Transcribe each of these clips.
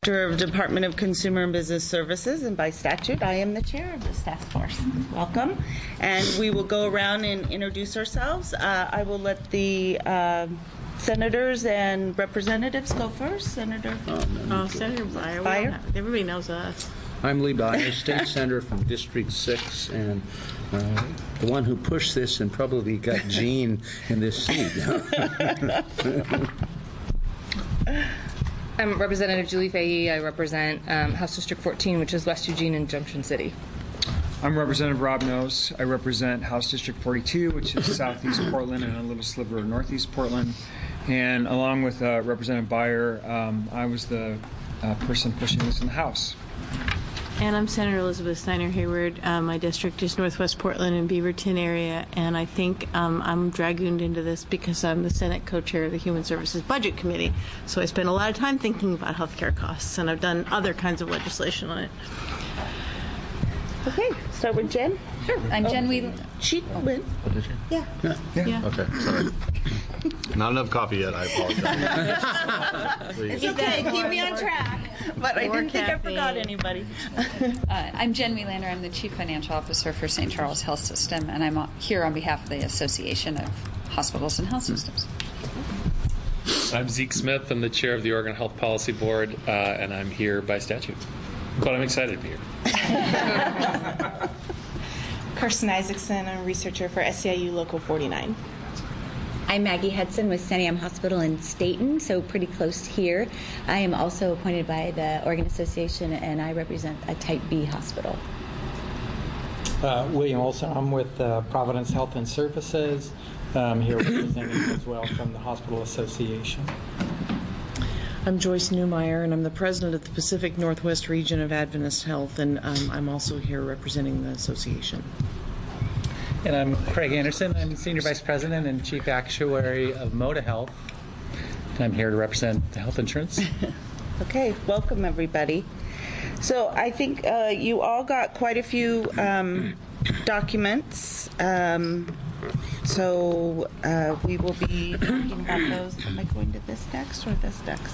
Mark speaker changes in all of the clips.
Speaker 1: Director of Department of Consumer and Business Services, and by statute, I am the chair of this task force. Welcome. And we will go around and introduce ourselves. I will let the senators and representatives go first. Senator Beyer.
Speaker 2: Everybody knows us.
Speaker 3: I'm Lee Beyer, State Senator from District 6, and the one who pushed this and probably got Gene in this seat.
Speaker 4: I'm Representative Julie Fahey. I represent House District 14, which is West Eugene and Junction City.
Speaker 5: I'm Representative Rob Nose. I represent House District 42, which is southeast Portland and a little sliver of northeast Portland. And along with Representative Beyer, I was the person pushing this in the House.
Speaker 2: And I'm Senator Elizabeth Steiner Hayward. My district is Northwest Portland and Beaverton area, and I think I'm dragooned into this because I'm the Senate co-chair of the Human Services Budget Committee. So I spend a lot of time thinking about healthcare costs, and I've done other kinds of legislation on it.
Speaker 1: Okay, start with Jen.
Speaker 6: Sure. I'm Jen Whelan.
Speaker 1: She went.
Speaker 6: Oh, did you?
Speaker 1: Yeah.
Speaker 6: Okay, sorry. Not enough coffee yet, I apologize.
Speaker 1: It's okay, keep me on track. But I didn't think I forgot anybody.
Speaker 6: I'm Jen Wielander. I'm the Chief Financial Officer for St. Charles Health System, and I'm here on behalf of the Association of Hospitals and Health Systems.
Speaker 7: I'm Zeke Smith. I'm the chair of the Oregon Health Policy Board, and I'm here by statute. But I'm excited to be here.
Speaker 8: Kirsten Isaacson, I'm a researcher for SEIU Local 49.
Speaker 9: I'm Maggie Hudson with Santiam Hospital in Stayton, so pretty close here. I am also appointed by the Oregon Association, and I represent a Type B hospital.
Speaker 10: William Olson, I'm with Providence Health and Services. I'm here representing as well from the Hospital Association.
Speaker 11: I'm Joyce Newmeyer, and I'm the president of the Pacific Northwest region of Adventist Health, and I'm also here representing the association.
Speaker 12: And I'm Craig Anderson. I'm Senior Vice President and Chief Actuary of Moda Health, and I'm here to represent the health insurance.
Speaker 1: Okay, welcome everybody. So I think you all got quite a few documents. So we will be talking about those. Am I going to this next or this next?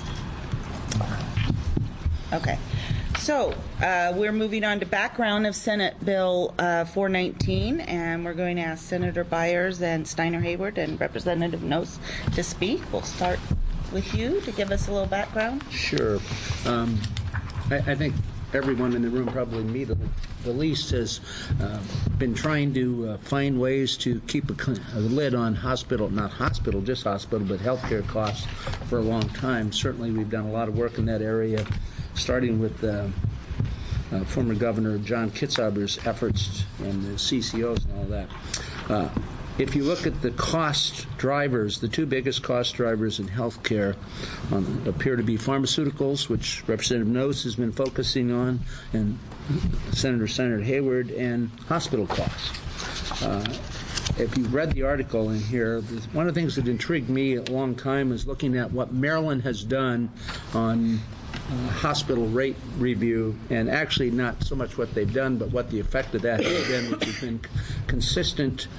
Speaker 1: Okay. So we're moving on to background of Senate Bill 419, and we're going to ask Senator Byers and Steiner Hayward and Representative Nose to speak. We'll start with you to give us a little background.
Speaker 3: Sure. I think everyone in the room, probably me the least, has been trying to find ways to keep a lid on hospital, not hospital, just hospital, but healthcare costs for a long time. Certainly we've done a lot of work in that area, starting with former Governor John Kitzhaber's efforts and the CCOs and all that. If you look at the cost drivers, the two biggest cost drivers in healthcare appear to be pharmaceuticals, which Representative Nose has been focusing on, and Senator Hayward, and hospital costs. If you've read the article in here, one of the things that intrigued me a long time is looking at what Maryland has done on hospital rate review, and actually not so much what they've done, but what the effect of that has been, which has been consistent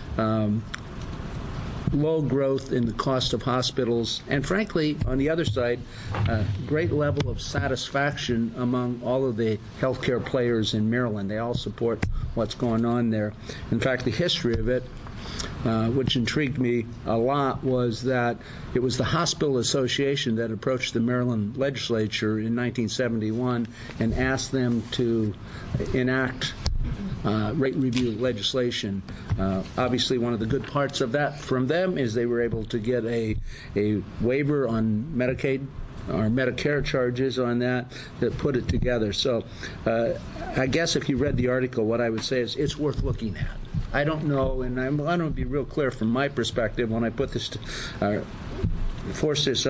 Speaker 3: low growth in the cost of hospitals, and frankly, on the other side, great level of satisfaction among all of the healthcare players in Maryland. They all support what's going on there. In fact, the history of it, which intrigued me a lot, was that it was the Hospital Association that approached the Maryland legislature in 1971 and asked them to enact rate review legislation. Obviously, one of the good parts of that from them is they were able to get a waiver on Medicaid or Medicare charges on that put it together. So I guess if you read the article, what I would say is it's worth looking at. I don't know, and I want to be real clear from my perspective when I put this push this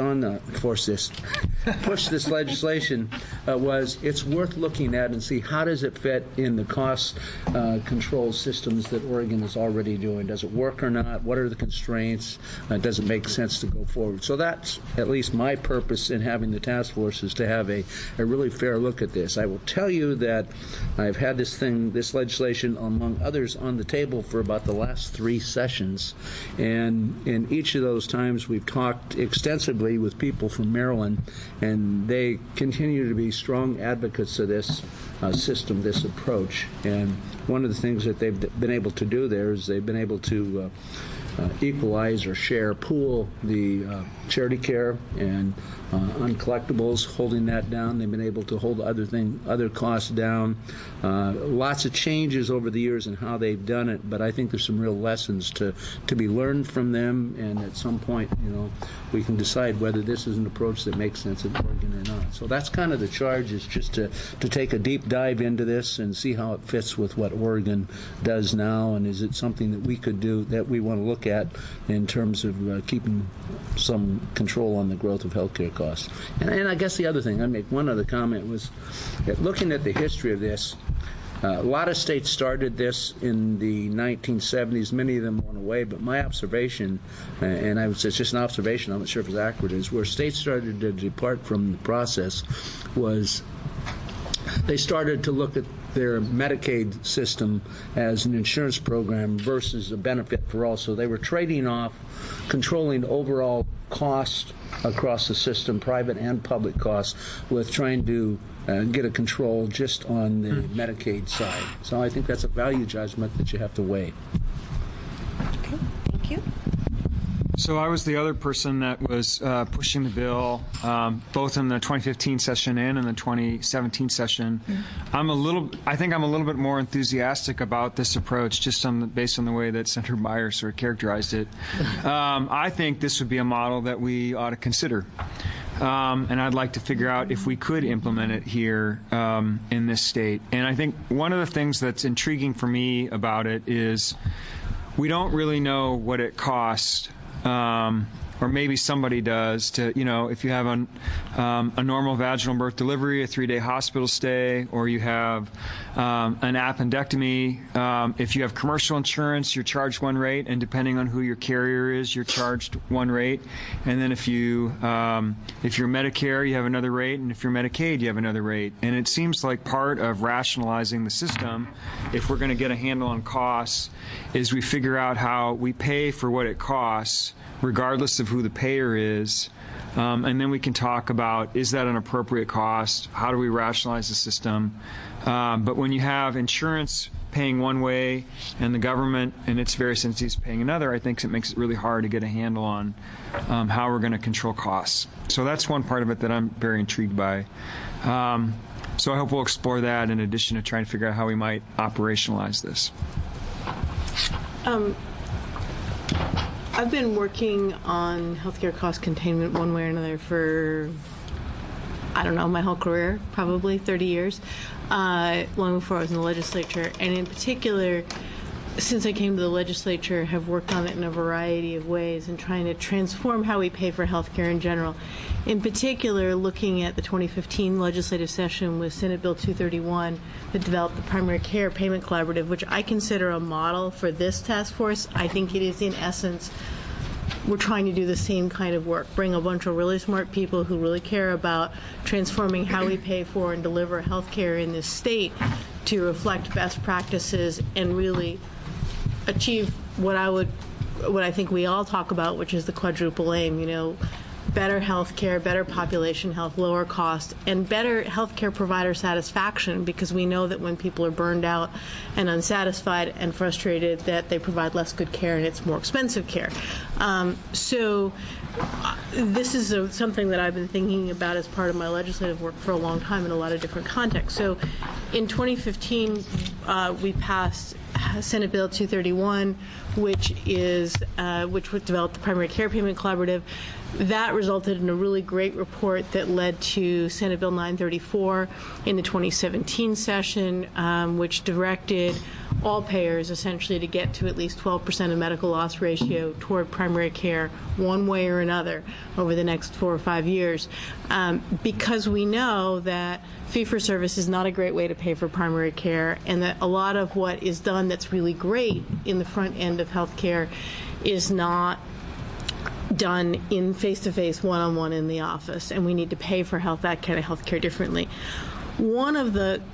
Speaker 3: legislation, was it's worth looking at and see how does it fit in the cost control systems that Oregon is already doing. Does it work or not? What are the constraints? Does it make sense to go forward? So that's at least my purpose in having the task force, is to have a really fair look at this. I will tell you that I've had this legislation, among others, on the table for about the last 3 sessions, and in each of those times we've talked extensively with people from Maryland, and they continue to be strong advocates of this system, this approach. And one of the things that they've been able to do there is they've been able to equalize or pool the charity care and uncollectibles, holding that down. They've been able to hold other costs down. Lots of changes over the years in how they've done it, but I think there's some real lessons to be learned from them, and at some point, we can decide whether this is an approach that makes sense in Oregon or not. So that's kind of the charge, is just to take a deep dive into this and see how it fits with what Oregon does now, and is it something that we could do, that we want to look at in terms of keeping some control on the growth of healthcare costs. And I guess the other thing, I'd make one other comment, was that looking at the history of this, a lot of states started this in the 1970s. Many of them went away, but my observation, and I would say it's just an observation, I'm not sure if it's accurate, is where states started to depart from the process was they started to look at their Medicaid system as an insurance program versus a benefit for all. So they were trading off controlling overall cost across the system, private and public costs, with trying to get a control just on the Medicaid side. So I think that's a value judgment that you have to weigh.
Speaker 1: Okay, thank you.
Speaker 5: So I was the other person that was pushing the bill, both in the 2015 session and in the 2017 session. I think I'm a little bit more enthusiastic about this approach, just based on the way that Senator Beyer sort of characterized it. I think this would be a model that we ought to consider. And I'd like to figure out if we could implement it here in this state. And I think one of the things that's intriguing for me about it is we don't really know what it costs. Or maybe somebody does, to, if you have a normal vaginal birth delivery, a 3-day hospital stay, or you have an appendectomy. If you have commercial insurance, you're charged one rate, and depending on who your carrier is, you're charged one rate. And then if you're Medicare, you have another rate, and if you're Medicaid, you have another rate. And it seems like part of rationalizing the system, if we're going to get a handle on costs, is we figure out how we pay for what it costs, regardless of who the payer is, and then we can talk about, is that an appropriate cost? How do we rationalize the system? But when you have insurance paying one way and the government and its various entities paying another, I think it makes it really hard to get a handle on how we're going to control costs. So that's one part of it that I'm very intrigued by. So I hope we'll explore that in addition to trying to figure out how we might operationalize this.
Speaker 2: I've been working on healthcare cost containment one way or another for, my whole career, probably 30 years, long before I was in the legislature. And in particular, since I came to the legislature, have worked on it in a variety of ways and trying to transform how we pay for healthcare in general. In particular, looking at the 2015 legislative session with Senate Bill 231 that developed the Primary Care Payment Collaborative, which I consider a model for this task force. I think it is, in essence, we're trying to do the same kind of work, bring a bunch of really smart people who really care about transforming how we pay for and deliver health care in this state to reflect best practices and really achieve what I think we all talk about, which is the quadruple aim, better health care, better population health, lower cost, and better health care provider satisfaction, because we know that when people are burned out and unsatisfied and frustrated, that they provide less good care and it's more expensive care. So this is something that I've been thinking about as part of my legislative work for a long time in a lot of different contexts. So in 2015, we passed Senate Bill 231, which would develop the Primary Care Payment Collaborative. That resulted in a really great report that led to Senate Bill 934 in the 2017 session, which directed all payers essentially to get to at least 12% of medical loss ratio toward primary care one way or another over the next 4 or 5 years, because we know that fee-for-service is not a great way to pay for primary care, and that a lot of what is done that's really great in the front end of health care is not done in face-to-face, one-on-one in the office, and we need to pay for that kind of health care differently. One of the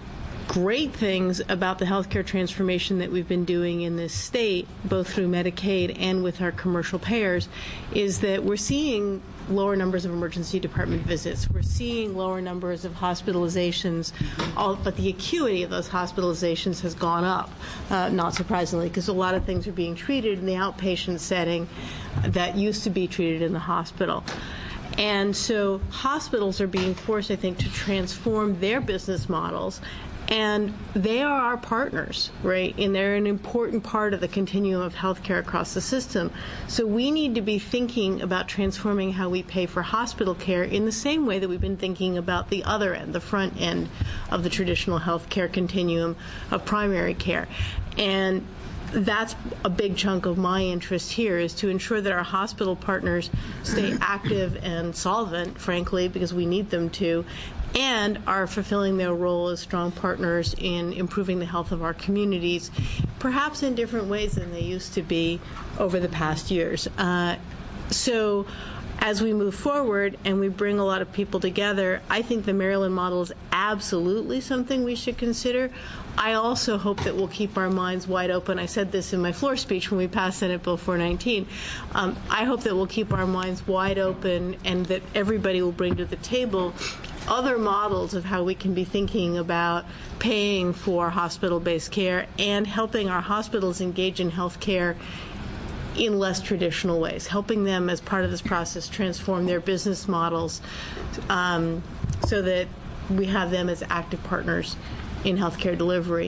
Speaker 2: great things about the healthcare transformation that we've been doing in this state, both through Medicaid and with our commercial payers, is that we're seeing lower numbers of emergency department visits. We're seeing lower numbers of hospitalizations, but the acuity of those hospitalizations has gone up, not surprisingly, because a lot of things are being treated in the outpatient setting that used to be treated in the hospital. And so hospitals are being forced, I think, to transform their business models. And they are our partners, right? And they're an important part of the continuum of healthcare across the system. So we need to be thinking about transforming how we pay for hospital care in the same way that we've been thinking about the other end, the front end of the traditional healthcare continuum of primary care. And that's a big chunk of my interest here, is to ensure that our hospital partners stay active and solvent, frankly, because we need them to, and are fulfilling their role as strong partners in improving the health of our communities, perhaps in different ways than they used to be over the past years. So as we move forward and we bring a lot of people together, I think the Maryland model is absolutely something we should consider. I also hope that we'll keep our minds wide open. I said this in my floor speech when we passed Senate Bill 419. I hope that we'll keep our minds wide open and that everybody will bring to the table other models of how we can be thinking about paying for hospital-based care and helping our hospitals engage in health care in less traditional ways, helping them as part of this process transform their business models so that we have them as active partners in healthcare delivery.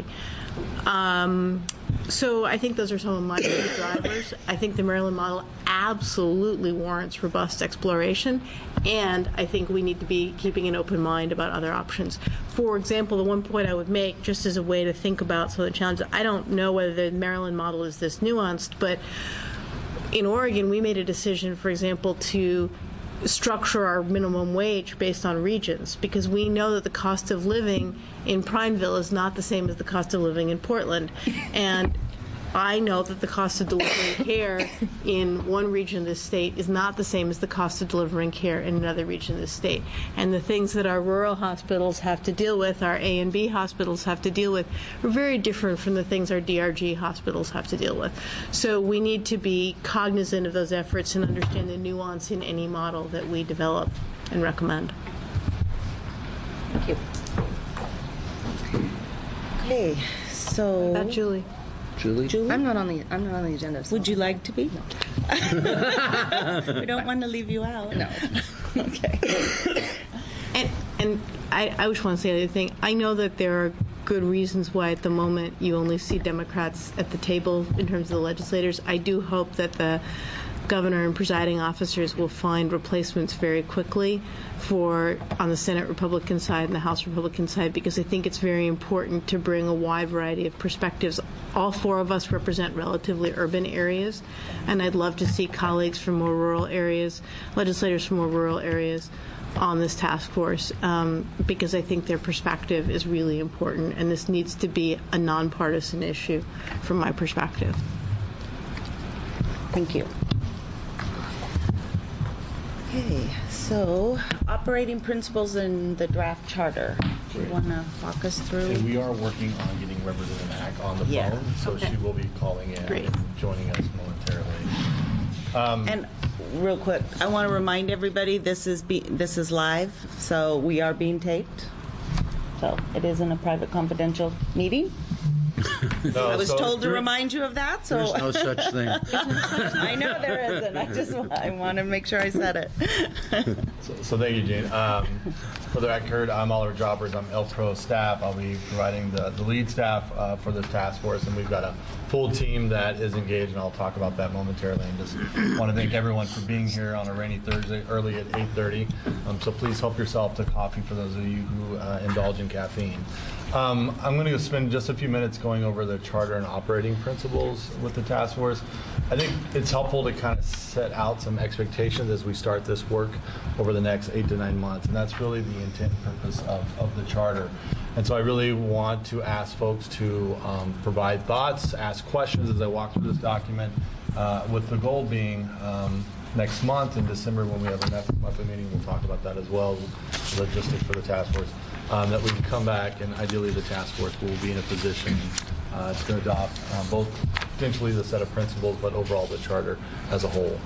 Speaker 2: So I think those are some of my key drivers. I think the Maryland model absolutely warrants robust exploration, and I think we need to be keeping an open mind about other options. For example, the one point I would make, just as a way to think about some of the challenges, I don't know whether the Maryland model is this nuanced, but in Oregon, we made a decision, for example, to structure our minimum wage based on regions, because we know that the cost of living in Prineville is not the same as the cost of living in Portland. And I know that the cost of delivering care in one region of the state is not the same as the cost of delivering care in another region of the state. And the things that our rural hospitals have to deal with, our A and B hospitals have to deal with, are very different from the things our DRG hospitals have to deal with. So we need to be cognizant of those efforts and understand the nuance in any model that we develop and recommend.
Speaker 1: Thank you. Okay, so
Speaker 2: About Julie.
Speaker 1: Julie?
Speaker 4: I'm not on the agenda. So.
Speaker 1: Would you like to be? We don't want to leave you out.
Speaker 4: No.
Speaker 1: Okay.
Speaker 2: And I just want to say the other thing. I know that there are good reasons why at the moment you only see Democrats at the table in terms of the legislators. I do hope that the governor and presiding officers will find replacements very quickly on the Senate Republican side and the House Republican side, because I think it's very important to bring a wide variety of perspectives. All four of us represent relatively urban areas, and I'd love to see colleagues from more rural areas, legislators from more rural areas on this task force, because I think their perspective is really important, and this needs to be a nonpartisan issue from my perspective.
Speaker 1: Thank you. Okay, so operating principles in the draft charter. Do you want to walk us through?
Speaker 13: And we are working on getting Representative Mack on the phone, so she will be calling in and joining us momentarily.
Speaker 1: And real quick, I want to remind everybody this is live, so we are being taped. So it isn't a private confidential meeting.
Speaker 13: No,
Speaker 1: I was told to remind you of that. So
Speaker 3: There's no such thing.
Speaker 1: I know there isn't. I want to make sure I said it.
Speaker 13: So thank you, Jane. For the record, I'm Oliver Droppers. I'm LPRO staff. I'll be providing the lead staff for this task force, and we've got a full team that is engaged, and I'll talk about that momentarily. And just want to thank everyone for being here on a rainy Thursday, early at 8:30. So please help yourself to coffee for those of you who indulge in caffeine. I'm going to spend just a few minutes going over the charter and operating principles with the task force. I think it's helpful to kind of set out some expectations as we start this work over the next 8 to 9 months, and that's really the intent and purpose of the charter. And so I really want to ask folks to provide thoughts, ask questions as I walk through this document, with the goal being next month in December when we have our next monthly meeting, we'll talk about that as well. logistics for the task force, that we can come back and ideally the task force will be in a position to adopt both potentially the set of principles, but overall the charter as a whole.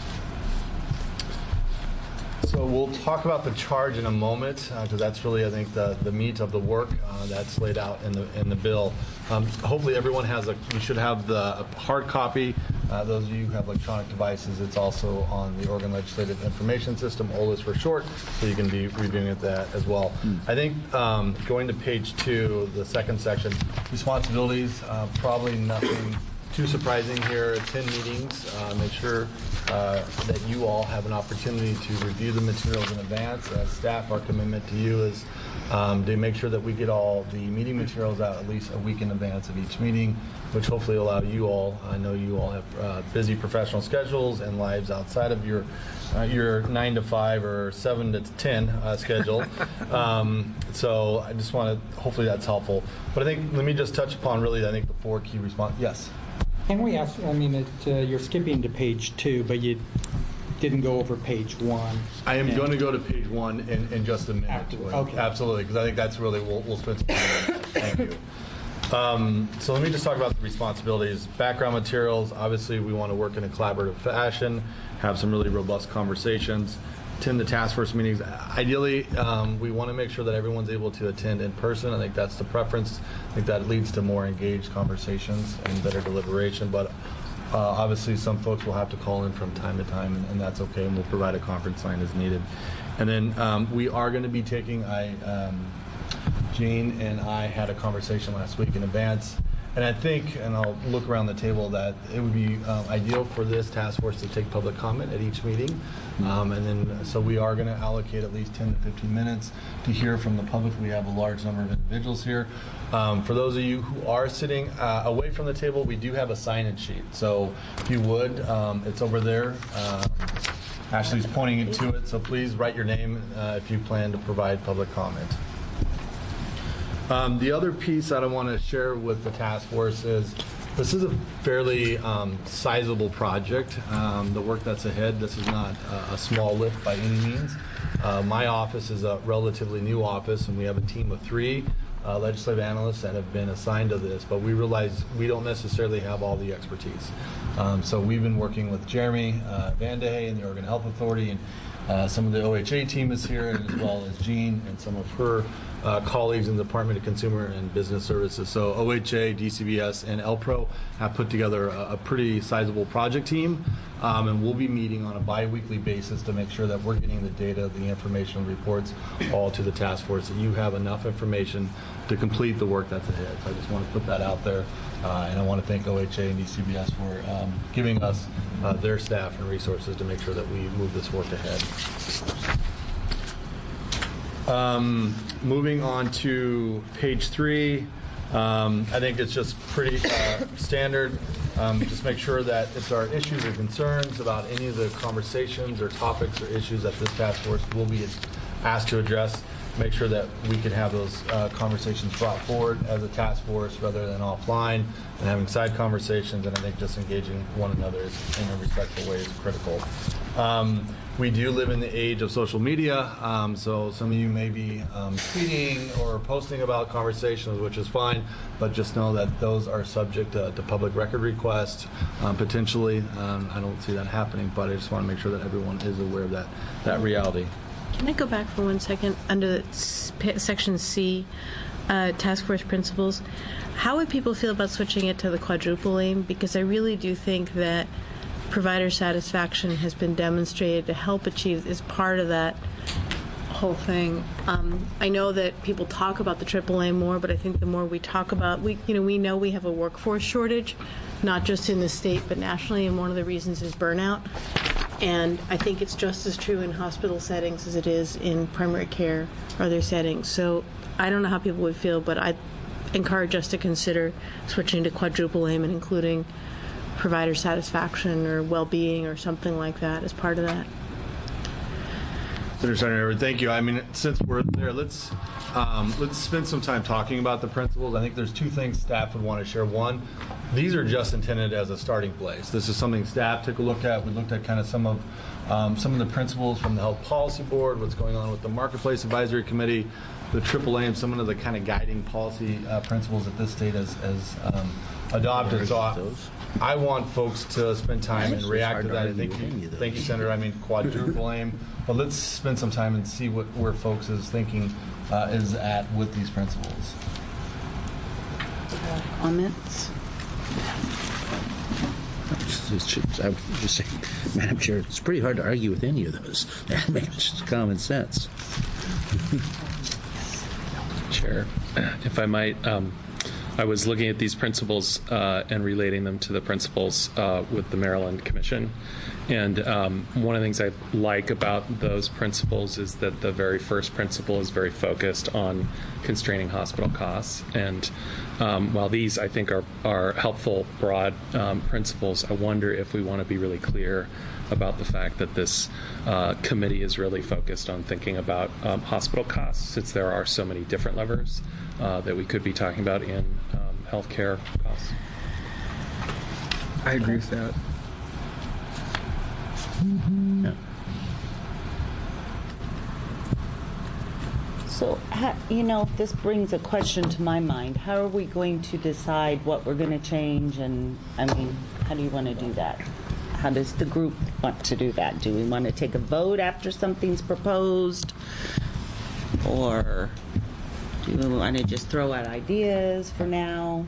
Speaker 13: So we'll talk about the charge in a moment because that's really, I think, the meat of the work that's laid out in the bill. Hopefully everyone has you should have the hard copy. Those of you who have electronic devices, it's also on the Oregon Legislative Information System, OLIS for short, so you can be reviewing it that as well. I think going to page 2, the second section, responsibilities, probably nothing too surprising here. Attend meetings, make sure that you all have an opportunity to review the materials in advance. As staff, our commitment to you is to make sure that we get all the meeting materials out at least a week in advance of each meeting, which hopefully allow you all, I know you all have busy professional schedules and lives outside of your 9 to 5 or 7 to 10 schedule. So I just want to, hopefully that's helpful. But I think, let me just touch upon really, I think the 4 key response. Yes?
Speaker 10: Can we ask, I mean, you're skipping to page 2, but you didn't go over page 1.
Speaker 13: I am going to go to page 1 in just a minute.
Speaker 10: Okay.
Speaker 13: Absolutely, because I think that's really, we'll spend some time on that. Thank you. So let me just talk about the responsibilities. Background materials, obviously we want to work in a collaborative fashion, have some really robust conversations, attend the task force meetings. Ideally, we want to make sure that everyone's able to attend in person. I think that's the preference. I think that leads to more engaged conversations and better deliberation, but obviously some folks will have to call in from time to time, and that's okay, and we'll provide a conference line as needed. And then we are going to be taking, Jean and I had a conversation last week in advance, and I think, and I'll look around the table, that it would be ideal for this task force to take public comment at each meeting. And then, so we are going to allocate at least 10 to 15 minutes to hear from the public. We have a large number of individuals here. For those of you who are sitting away from the table, we do have a sign-in sheet. So if you would, it's over there. Ashley's pointing to it, so please write your name if you plan to provide public comment. The other piece that I want to share with the task force is this is a fairly sizable project. The work that's ahead, this is not a small lift by any means. My office is a relatively new office, and we have a team of 3 legislative analysts that have been assigned to this, but we realize we don't necessarily have all the expertise. So we've been working with Jeremy Vandehay and the Oregon Health Authority, and some of the OHA team is here, and as well as Jean and some of her colleagues in the Department of Consumer and Business Services. So OHA, DCBS, and LPRO have put together a pretty sizable project team, and we'll be meeting on a bi-weekly basis to make sure that we're getting the data, the information reports all to the task force, that you have enough information to complete the work that's ahead. So I just want to put that out there, and I want to thank OHA and DCBS for giving us their staff and resources to make sure that we move this work ahead. Moving on to page 3, I think it's just pretty standard. Just make sure that if there are issues or concerns about any of the conversations or topics or issues that this task force will be asked to address, make sure that we can have those conversations brought forward as a task force rather than offline, and having side conversations, and I think just engaging one another in a respectful way is critical. We do live in the age of social media, so some of you may be tweeting or posting about conversations, which is fine, but just know that those are subject to public record requests, potentially. I don't see that happening, but I just want to make sure that everyone is aware of that reality.
Speaker 2: Can I go back for 1 second under section C, task force principles? How would people feel about switching it to the quadruple aim? Because I really do think that provider satisfaction has been demonstrated to help achieve is part of that whole thing. I know that people talk about the triple aim more, but I think the more we talk about, we know we have a workforce shortage, not just in the state but nationally, and one of the reasons is burnout. And I think it's just as true in hospital settings as it is in primary care or other settings. So I don't know how people would feel, but I encourage us to consider switching to quadruple aim and including provider satisfaction or well-being or something like that as part of that.
Speaker 13: Senator Steiner, thank you. I mean, since we're there, let's Let's spend some time talking about the principles. I think there's two things staff would want to share. One, these are just intended as a starting place. This is something staff took a look at. We looked at kind of some of the principles from the Health Policy Board, what's going on with the Marketplace Advisory Committee, the AAA, and some of the kind of guiding policy principles that this state has adopted. So I want folks to spend time and react to that. Thank you, Senator. I mean, quadruple aim. But let's spend some time and see where folks is thinking is at with these principles.
Speaker 1: Comments?
Speaker 3: I would just say, Madam Chair, it's pretty hard to argue with any of those. That makes just common sense.
Speaker 7: Chair, if I might, I was looking at these principles and relating them to the principles with the Maryland Commission. And one of the things I like about those principles is that the very first principle is very focused on constraining hospital costs. And while these, I think, are helpful, broad principles, I wonder if we want to be really clear about the fact that this committee is really focused on thinking about hospital costs, since there are so many different levers that we could be talking about in healthcare costs.
Speaker 5: I agree with that.
Speaker 3: Yeah.
Speaker 1: So, this brings a question to my mind. How are we going to decide what we're going to change? And, how do you want to do that? How does the group want to do that? Do we want to take a vote after something's proposed? Or do we want to just throw out ideas for now?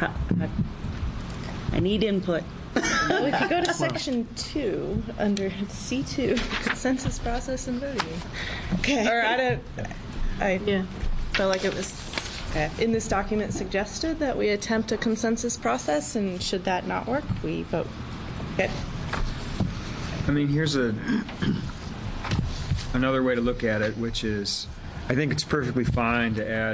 Speaker 1: I need input.
Speaker 8: Well, if you go to section 2 under C2, consensus process and voting. Okay. Or I felt like it was in this document suggested that we attempt a consensus process, and should that not work, we vote. Okay.
Speaker 5: I mean, here's another way to look at it, which is, I think it's perfectly fine to add,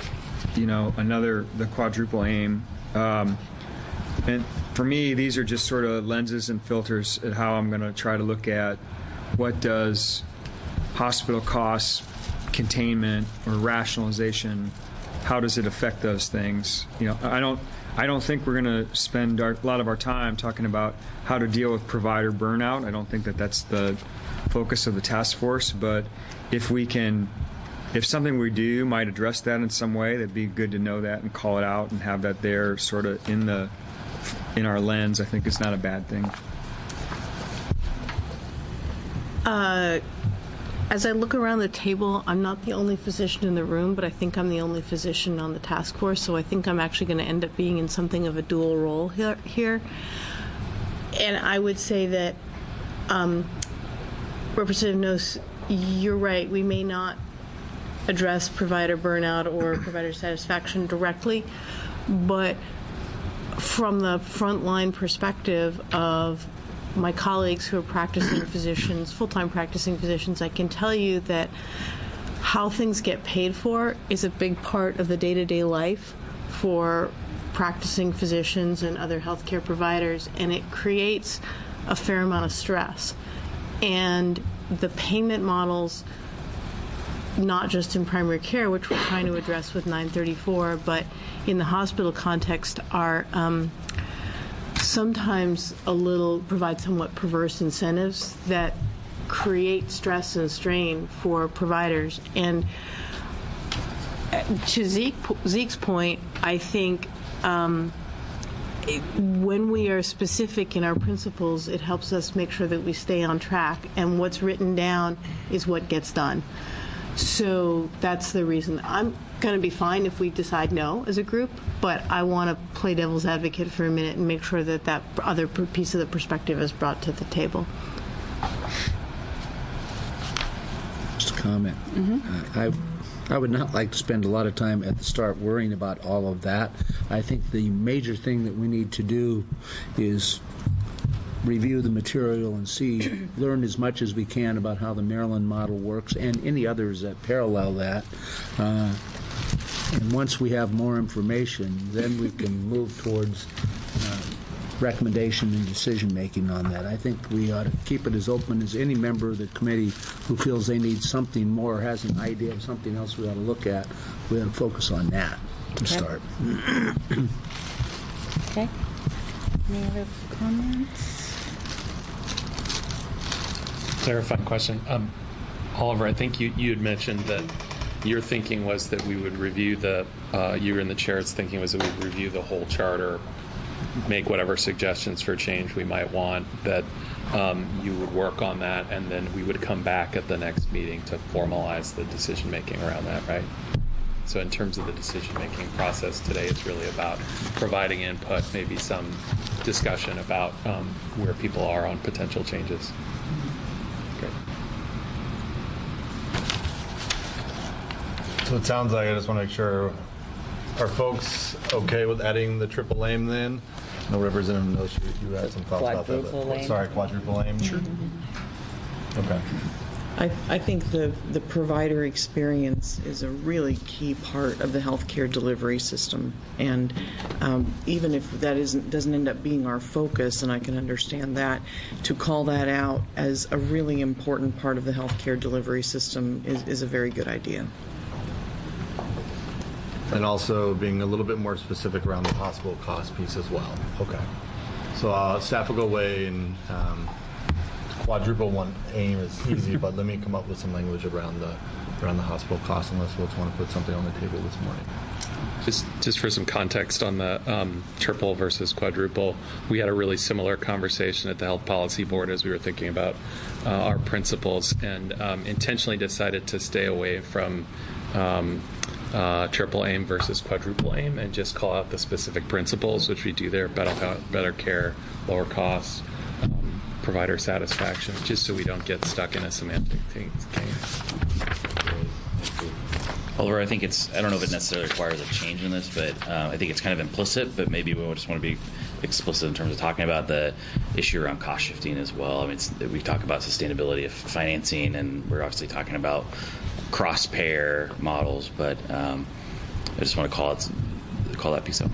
Speaker 5: the quadruple aim. And for me, these are just sort of lenses and filters at how I'm going to try to look at what does hospital costs, containment, or rationalization, how does it affect those things? I don't think we're going to spend a lot of our time talking about how to deal with provider burnout. I don't think that that's the focus of the task force, but if something we do might address that in some way, that'd be good to know that and call it out and have that there sort of in our lens. I think it's not a bad thing.
Speaker 2: As I look around the table, I'm not the only physician in the room, but I think I'm the only physician on the task force, so I think I'm actually going to end up being in something of a dual role here. And I would say that, Representative Nose, you're right, we may not address provider burnout or provider satisfaction directly, but from the frontline perspective of my colleagues who are practicing physicians, full-time practicing physicians, I can tell you that how things get paid for is a big part of the day-to-day life for practicing physicians and other healthcare providers, and it creates a fair amount of stress. And the payment models, not just in primary care, which we're trying to address with 934, but in the hospital context, are sometimes provide somewhat perverse incentives that create stress and strain for providers. And to Zeke's point, I think when we are specific in our principles, it helps us make sure that we stay on track, and what's written down is what gets done. So that's the reason. I'm going to be fine if we decide no as a group, but I want to play devil's advocate for a minute and make sure that that other piece of the perspective is brought to the table.
Speaker 3: Just a comment. I would not like to spend a lot of time at the start worrying about all of that. I think the major thing that we need to do is review the material and learn as much as we can about how the Maryland model works and any others that parallel that. And once we have more information, then we can move towards recommendation and decision-making on that. I think we ought to keep it as open as any member of the committee who feels they need something more or has an idea of something else we ought to look at. We ought to focus on that to start.
Speaker 1: Okay. Any other comments?
Speaker 7: Clarifying question. Oliver, I think you had mentioned that your thinking was that we would review you were in the chair's thinking was that we would review the whole charter, make whatever suggestions for change we might want, that you would work on that, and then we would come back at the next meeting to formalize the decision-making around that, right? So in terms of the decision-making process today, it's really about providing input, maybe some discussion about where people are on potential changes. Great.
Speaker 13: So it sounds like, I just want to make sure, are folks okay with adding the triple aim then? No, Representative knows you had some thoughts about that. But, sorry, quadruple aim? Sure. Okay.
Speaker 11: I think the provider experience is a really key part of the healthcare delivery system, and even if that doesn't end up being our focus, and I can understand that, to call that out as a really important part of the healthcare delivery system is a very good idea.
Speaker 13: And also being a little bit more specific around the hospital cost piece as well. Okay. So staff will go away and quadruple one aim is easy, but let me come up with some language around the hospital cost, unless folks want to put something on the table this morning.
Speaker 7: Just for some context on the triple versus quadruple, we had a really similar conversation at the Health Policy Board as we were thinking about our principles, and intentionally decided to stay away from triple aim versus quadruple aim and just call out the specific principles, which we do there: better care, lower costs, provider satisfaction, just so we don't get stuck in a semantic thing.
Speaker 14: Oliver, I think I don't know if it necessarily requires a change in this, but I think it's kind of implicit, but maybe we just want to be explicit in terms of talking about the issue around cost shifting as well. I mean, we talk about sustainability of financing, and we're obviously talking about cross-payer models, but I just want to call that piece up.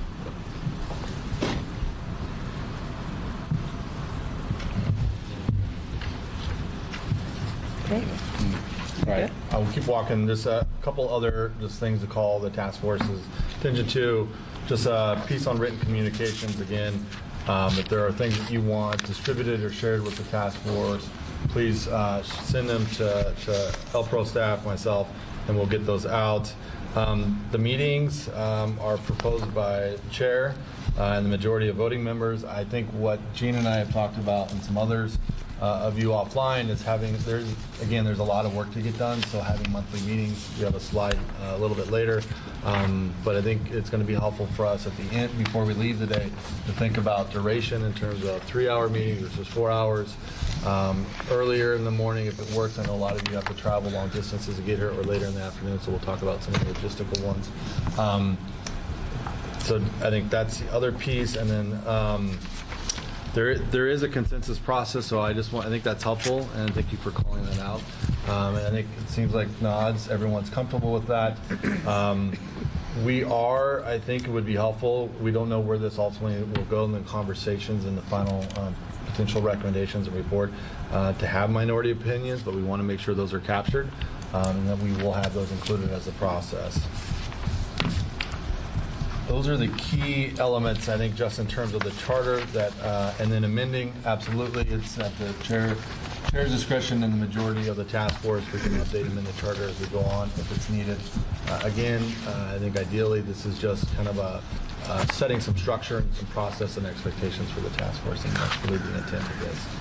Speaker 1: Okay.
Speaker 13: All right. I will keep walking. Just a couple other things to call the task force's attention to. Just a piece on written communications again. If there are things that you want distributed or shared with the task force, please send them to HealthPro staff, myself, and we'll get those out. The meetings are proposed by the chair and the majority of voting members. I think what Gene and I have talked about, and some others of you offline, is there's a lot of work to get done, so having monthly meetings. We have a slide a little bit later, but I think it's going to be helpful for us at the end, before we leave the day, to think about duration in terms of 3-hour meetings versus 4 hours. Earlier in the morning, if it works. I know a lot of you have to travel long distances to get here, or later in the afternoon, so we'll talk about some of the logistical ones. So I think that's the other piece, and then there is a consensus process, so I think that's helpful, and thank you for calling that out. And I think it seems like nods, everyone's comfortable with that. I think it would be helpful. We don't know where this ultimately will go in the conversations and the final potential recommendations and report, to have minority opinions, but we want to make sure those are captured, and that we will have those included as a process. Those are the key elements, I think, just in terms of the charter. And then amending, absolutely, it's at the chair's discretion and the majority of the task force. We can update them in the charter as we go on if it's needed. Again, I think ideally this is just kind of setting some structure and some process and expectations for the task force, and that's really the intent of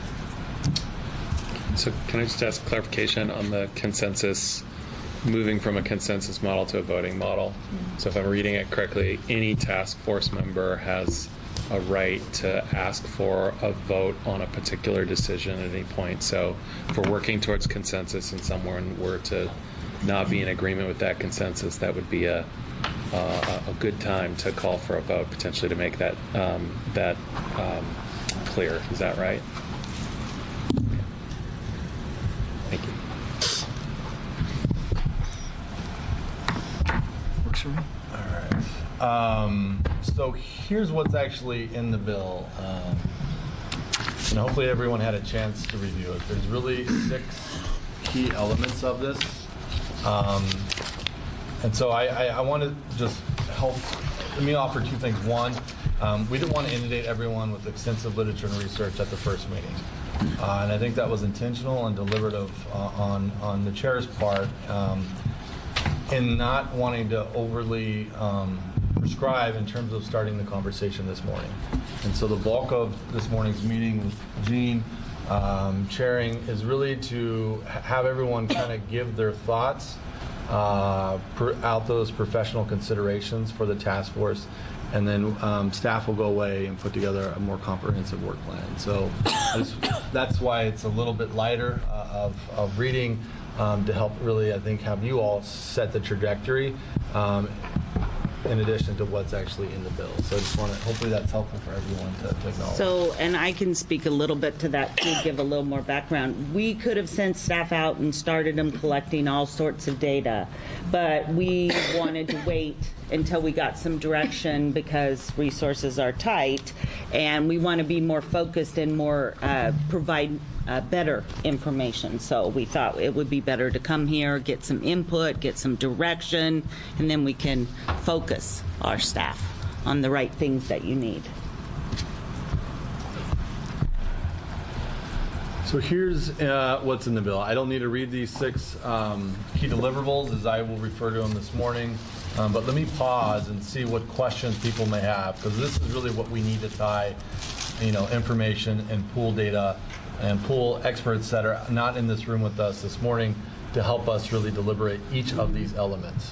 Speaker 13: this.
Speaker 7: So can I just ask clarification on the consensus, moving from a consensus model to a voting model? So if I'm reading it correctly, any task force member has a right to ask for a vote on a particular decision at any point. So if we're working towards consensus and someone were to not be in agreement with that consensus, that would be a good time to call for a vote, potentially, to make that clear. Is that right? Thank you.
Speaker 13: Works for me. All right. So here's what's actually in the bill. And hopefully everyone had a chance to review it. There's really 6 key elements of this. And so I want to just help. Let me offer 2 things. One, we didn't want to inundate everyone with extensive literature and research at the first meeting. And I think that was intentional and deliberative on the chair's part in not wanting to overly prescribe in terms of starting the conversation this morning. And so the bulk of this morning's meeting with Jean chairing is really to have everyone kind of give their thoughts out those professional considerations for the task force, and then staff will go away and put together a more comprehensive work plan. So that's why it's a little bit lighter of reading to help really, I think, have you all set the trajectory in addition to what's actually in the bill. So I just want to, hopefully that's helpful for everyone to acknowledge.
Speaker 1: So, and I can speak a little bit to that to give a little more background. We could have sent staff out and started them collecting all sorts of data, but we wanted to wait until we got some direction because resources are tight, and we want to be more focused and more provide better information. So we thought it would be better to come here, get some input, get some direction, and then we can focus our staff on the right things that you need.
Speaker 13: So here's what's in the bill. I don't need to read these 6 key deliverables as I will refer to them this morning. But let me pause and see what questions people may have, because this is really what we need to tie, information and pool data and pool experts that are not in this room with us this morning to help us really deliberate each of these elements.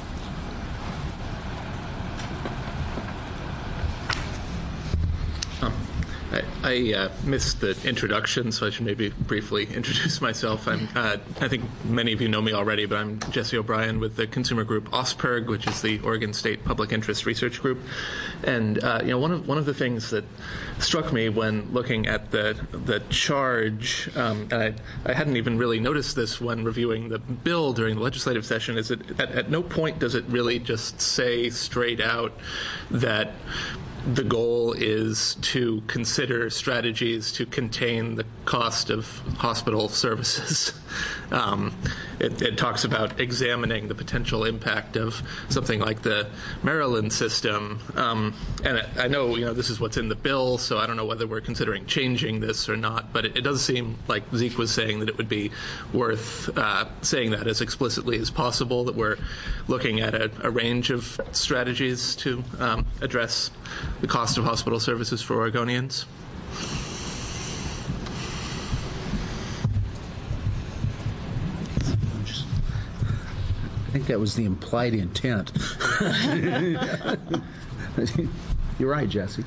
Speaker 15: I missed the introduction, so I should maybe briefly introduce myself. I think many of you know me already, but I'm Jesse O'Brien with the consumer group OSPERG, which is the Oregon State Public Interest Research Group. And one of the things that struck me when looking at the charge, and I hadn't even really noticed this when reviewing the bill during the legislative session, is that at no point does it really just say straight out that the goal is to consider strategies to contain the cost of hospital services. It talks about examining the potential impact of something like the Maryland system. And I know, this is what's in the bill, so I don't know whether we're considering changing this or not, but it does seem like Zeke was saying that it would be worth saying that as explicitly as possible, that we're looking at a range of strategies to address the cost of hospital services for Oregonians.
Speaker 3: I think that was the implied intent. You're right, Jesse.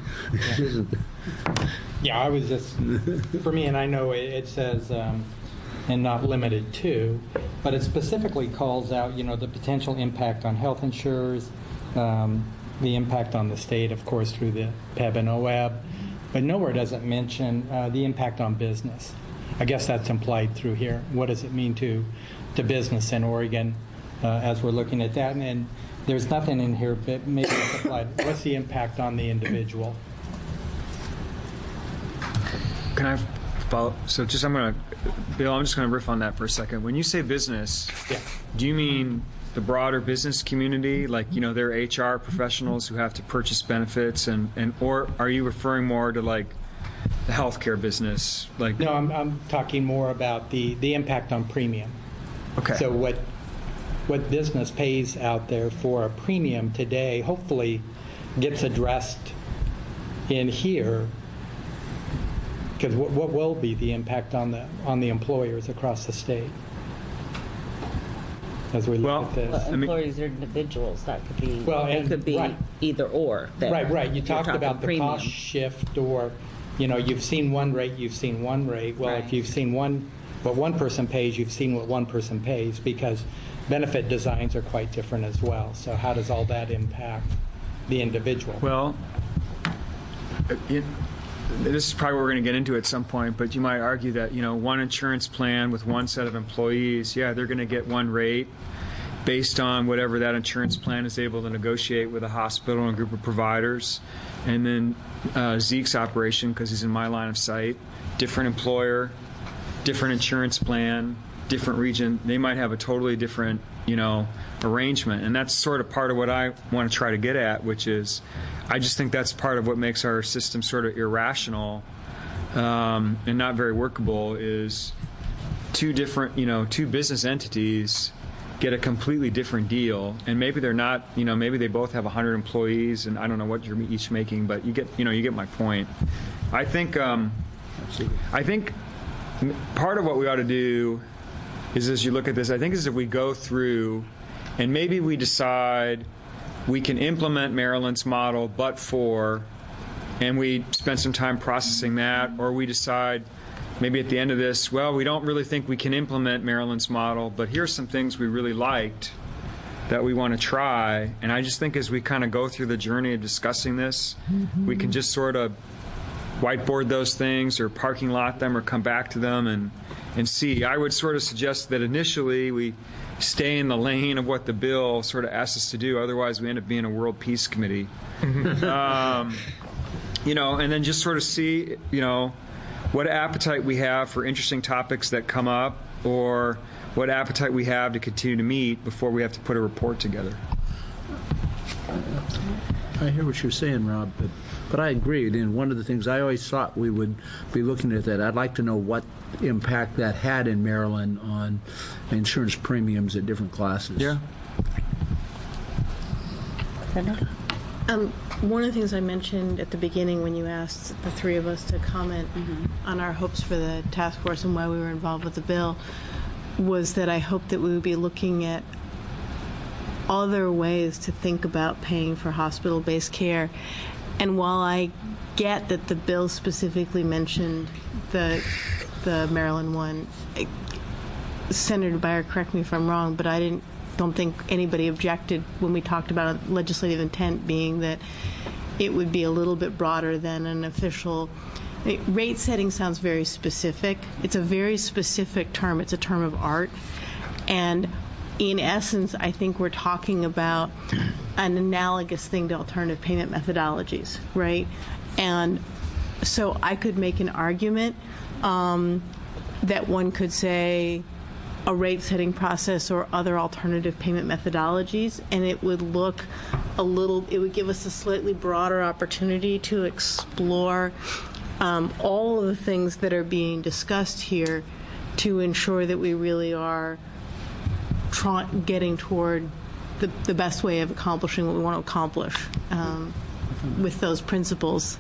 Speaker 10: Yeah, I was just, for me, and I know it says, and not limited to, but it specifically calls out, the potential impact on health insurers, the impact on the state, of course, through the PEB and OEB, but nowhere does it mention the impact on business. I guess that's implied through here. What does it mean to business in Oregon as we're looking at that? And there's nothing in here, but maybe it's applied. What's the impact on the individual?
Speaker 5: Can I follow? So Bill, I'm just going to riff on that for a second. When you say business, do you mean the broader business community, like, their HR professionals who have to purchase benefits, or are you referring more to like the healthcare business? Like,
Speaker 10: no, I'm talking more about the impact on premium.
Speaker 5: Okay.
Speaker 10: So what business pays out there for a premium today hopefully gets addressed in here, because what will be the impact on the employers across the state as we look at this?
Speaker 1: Well, employees are individuals. That could be.
Speaker 10: Well,
Speaker 1: it could be
Speaker 10: right.
Speaker 1: Either or.
Speaker 10: Right. You talked about the
Speaker 1: premium.
Speaker 10: cost shift, or you've seen one rate, you've seen one rate. Well,
Speaker 1: Right.
Speaker 10: if you've seen what one person pays, you've seen what one person pays, because benefit designs are quite different as well. So how does all that impact the individual?
Speaker 5: Well, this is probably what we're going to get into at some point, but you might argue that, one insurance plan with one set of employees, they're going to get one rate, based on whatever that insurance plan is able to negotiate with a hospital and a group of providers. And then Zeke's operation, because he's in my line of sight, different employer, different insurance plan, different region. They might have a totally different, arrangement. And that's sort of part of what I want to try to get at, which is I just think that's part of what makes our system sort of irrational and not very workable, is two business entities get a completely different deal, and maybe they're not, maybe they both have 100 employees, and I don't know what you're each making, but you get my point. I think part of what we ought to do is, as you look at this, I think is if we go through and maybe we decide we can implement Maryland's model, and we spend some time processing that, or we decide maybe at the end of this, well, we don't really think we can implement Maryland's model, but here's some things we really liked that we want to try. And I just think as we kind of go through the journey of discussing this, we can just sort of whiteboard those things or parking lot them or come back to them and see. I would sort of suggest that initially we stay in the lane of what the bill sort of asks us to do. Otherwise, we end up being a world peace committee. And then just sort of see, what appetite we have for interesting topics that come up, or what appetite we have to continue to meet before we have to put a report together.
Speaker 3: I hear what you're saying, Rob, but I agree. And one of the things I always thought we would be looking at that, I'd like to know what impact that had in Maryland on insurance premiums at different classes.
Speaker 5: Yeah.
Speaker 2: One of the things I mentioned at the beginning when you asked the three of us to comment on our hopes for the task force and why we were involved with the bill was that I hoped that we would be looking at other ways to think about paying for hospital-based care. And while I get that the bill specifically mentioned the Maryland one, Senator Beyer, correct me if I'm wrong, but I don't think anybody objected when we talked about legislative intent being that it would be a little bit broader than an official. Rate setting sounds very specific. It's a very specific term. It's a term of art. And in essence, I think we're talking about an analogous thing to alternative payment methodologies, right? And so I could make an argument that one could say a rate-setting process or other alternative payment methodologies, and it would give us a slightly broader opportunity to explore all of the things that are being discussed here to ensure that we really are getting toward the best way of accomplishing what we want to accomplish with those principles.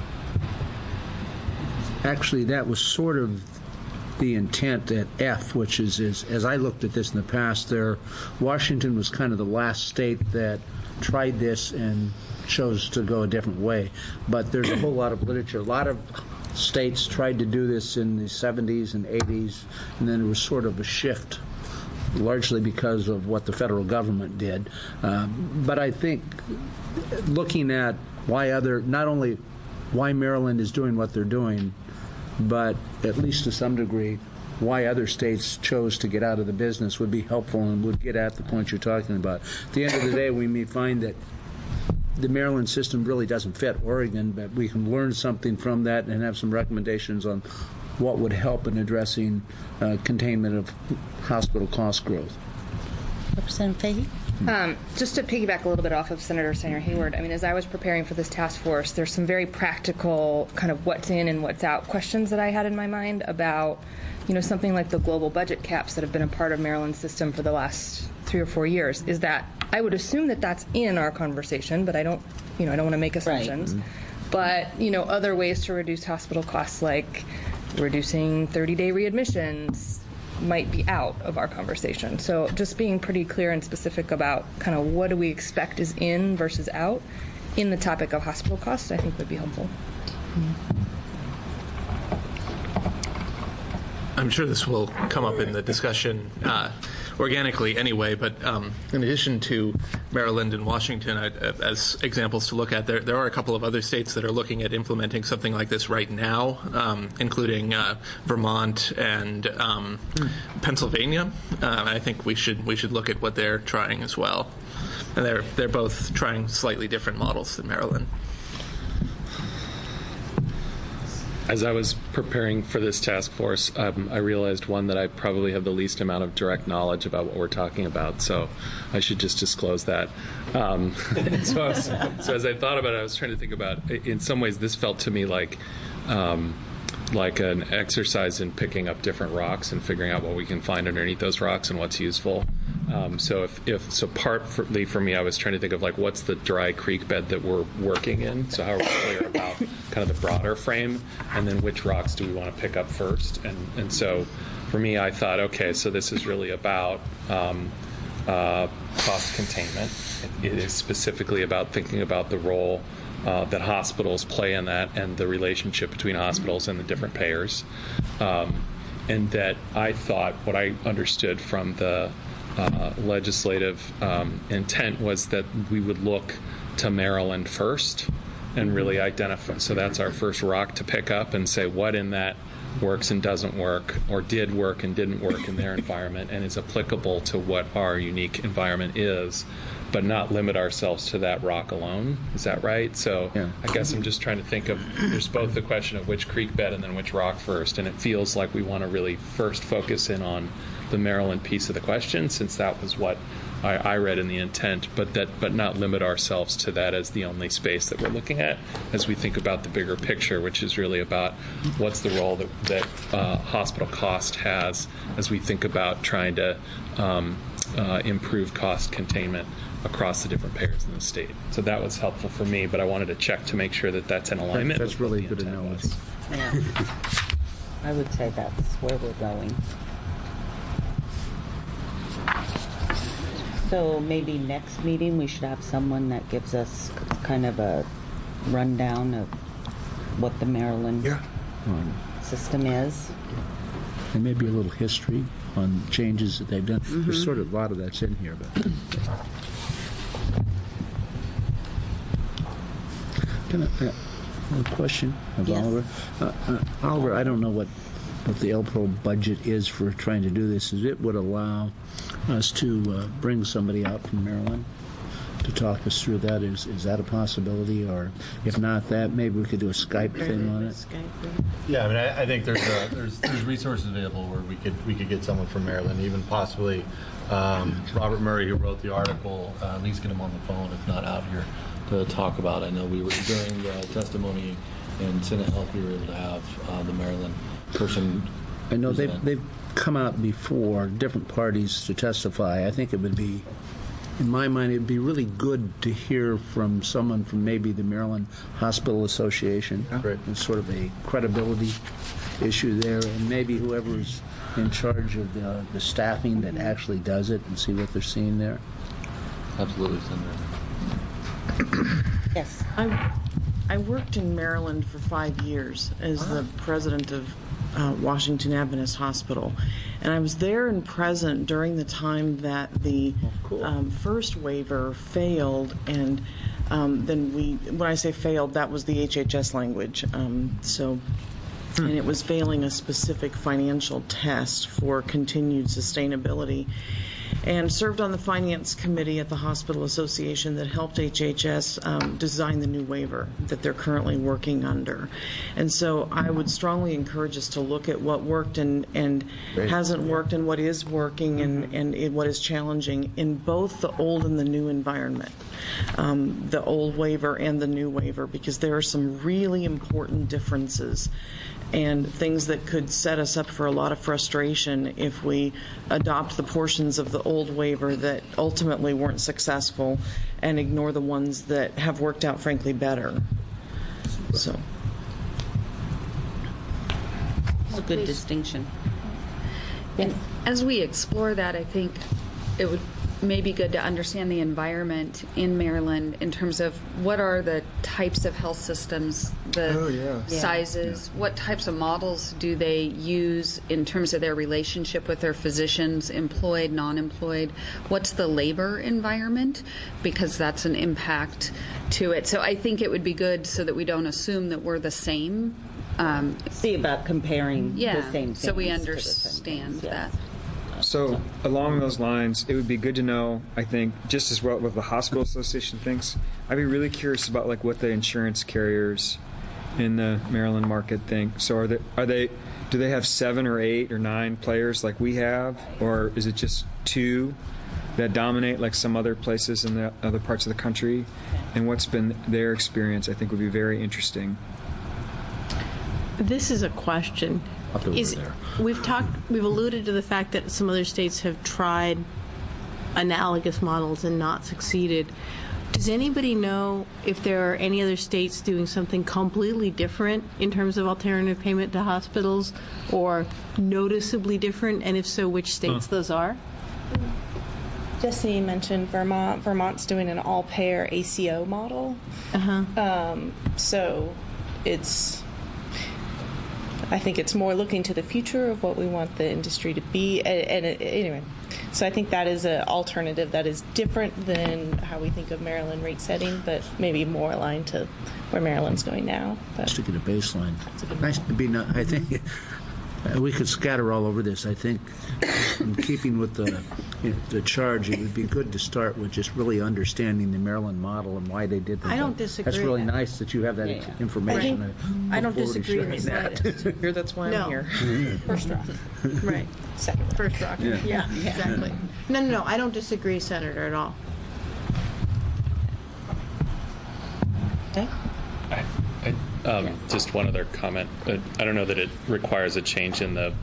Speaker 3: Actually, that was sort of the intent at F, which is as I looked at this in the past, Washington was kind of the last state that tried this and chose to go a different way. But there's a whole lot of literature. A lot of states tried to do this in the 70s and 80s, and then there was sort of a shift, largely because of what the federal government did. But I think looking at not only why Maryland is doing what they're doing, but at least to some degree, why other states chose to get out of the business would be helpful and would get at the point you're talking about. At the end of the day, we may find that the Maryland system really doesn't fit Oregon, but we can learn something from that and have some recommendations on what would help in addressing containment of hospital cost growth.
Speaker 1: Representative Fahey?
Speaker 4: Just to piggyback a little bit off of Senator Steiner Hayward, I mean, as I was preparing for this task force, there's some very practical kind of what's in and what's out questions that I had in my mind about, something like the global budget caps that have been a part of Maryland's system for the last 3 or 4 years. Is that, I would assume that that's in our conversation, but I don't want to make assumptions. Right. But, other ways to reduce hospital costs, like reducing 30-day readmissions, might be out of our conversation. So just being pretty clear and specific about kind of what do we expect is in versus out in the topic of hospital costs, I think would be helpful.
Speaker 15: I'm sure this will come up in the discussion. organically anyway. But in addition to Maryland and Washington as examples to look at, there are a couple of other states that are looking at implementing something like this right now, including Vermont and Pennsylvania. I think we should look at what they're trying as well. And they're both trying slightly different models than Maryland.
Speaker 7: As I was preparing for this task force, I realized, one, that I probably have the least amount of direct knowledge about what we're talking about, so I should just disclose that. So as I thought about it, I was trying to think about, in some ways, this felt to me like an exercise in picking up different rocks and figuring out what we can find underneath those rocks and what's useful. So partly for me, I was trying to think of like, what's the dry creek bed that we're working in? So how are we clear about kind of the broader frame, and then which rocks do we want to pick up first? And so for me, I thought, okay, so this is really about cost containment. It is specifically about thinking about the role that hospitals play in that, and the relationship between hospitals and the different payers. And that I thought, what I understood from the legislative intent was that we would look to Maryland first and really identify. So that's our first rock to pick up and say what in that works and doesn't work, or did work and didn't work in their environment, and is applicable to what our unique environment is, but not limit ourselves to that rock alone. Is that right? So yeah. I guess I'm just trying to think of, there's both the question of which creek bed and then which rock first, and it feels like we want to really first focus in on the Maryland piece of the question, since that was what I read in the intent, but not limit ourselves to that as the only space that we're looking at as we think about the bigger picture, which is really about what's the role that hospital cost has as we think about trying to improve cost containment across the different payers in the state. So that was helpful for me, but I wanted to check to make sure that that's in alignment.
Speaker 3: That's really good to know.
Speaker 1: Yeah. I would say that's where we're going. So maybe next meeting we should have someone that gives us kind of a rundown of what the Maryland system is.
Speaker 3: And maybe a little history on changes that they've done.
Speaker 1: Mm-hmm.
Speaker 3: There's sort of a lot of that's in here, but. A question of
Speaker 1: yes.
Speaker 3: Oliver. Oliver, I don't know what the LPRO budget is for trying to do this. Is it would allow us to bring somebody out from Maryland to talk us through that? Is that a possibility? Or if not that, maybe we could do a Skype thing on it?
Speaker 13: Yeah, I mean, I think there's resources available where we could get someone from Maryland, even possibly Robert Murray, who wrote the article, at least get him on the phone, if not out here, to talk about. I know we were during the testimony in Senate Health, we were able to have the Maryland person.
Speaker 3: I know they've come out before, different parties, to testify. I think it would be, in my mind, it would be really good to hear from someone from maybe the Maryland Hospital Association.
Speaker 13: Great.
Speaker 3: It's sort of a credibility issue there, and maybe whoever's in charge of the staffing that actually does it, and see what they're seeing there.
Speaker 13: Absolutely, Senator.
Speaker 1: Yes.
Speaker 11: I worked in Maryland for 5 years as the president of Washington Adventist Hospital, and I was there and present during the time that the first waiver failed, and then when I say failed, that was the HHS language. And it was failing a specific financial test for continued sustainability. And served on the finance committee at the Hospital Association that helped HHS design the new waiver that they're currently working under. And so I would strongly encourage us to look at what worked and hasn't worked, and what is working and what is challenging in both the old and the new environment, the old waiver and the new waiver, because there are some really important differences and things that could set us up for a lot of frustration if we adopt the portions of the old waiver that ultimately weren't successful and ignore the ones that have worked out, frankly, better. So,
Speaker 1: it's a good distinction.
Speaker 6: And as we explore that, I think it would may be good to understand the environment in Maryland in terms of what are the types of health systems, the sizes, what types of models do they use in terms of their relationship with their physicians, employed, non-employed, what's the labor environment, because that's an impact to it. So I think it would be good so that we don't assume that we're the same.
Speaker 1: See about comparing the same things.
Speaker 6: So we understand that.
Speaker 5: So along those lines, it would be good to know, I think, just as well what the hospital association thinks. I'd be really curious about like what the insurance carriers in the Maryland market think. So do they have 7 or 8 or 9 players like we have, or is it just 2 that dominate like some other places in the other parts of the country? And what's been their experience, I think, would be very interesting.
Speaker 2: This is a question. We've alluded to the fact that some other states have tried analogous models and not succeeded. Does anybody know if there are any other states doing something completely different in terms of alternative payment to hospitals, or noticeably different, and if so, which states those are?
Speaker 8: Jesse mentioned Vermont. Vermont's doing an all-payer ACO model. So I think it's more looking to the future of what we want the industry to be. Anyway, so I think that is an alternative that is different than how we think of Maryland rate setting, but maybe more aligned to where Maryland's going now.
Speaker 3: Just to get a baseline. Nice to be. I think we could scatter all over this. I think, in keeping with the charge, it would be good to start with just really understanding the Maryland model and why they did that.
Speaker 2: I don't disagree.
Speaker 3: That's really nice that you have that information.
Speaker 2: I don't disagree in the slightest.
Speaker 11: That's why I'm here.
Speaker 2: First rock. Right. Second. First rock. Yeah, exactly. No. I don't disagree, Senator, at all.
Speaker 1: Okay.
Speaker 7: Just one other comment. I don't know that it requires a change in the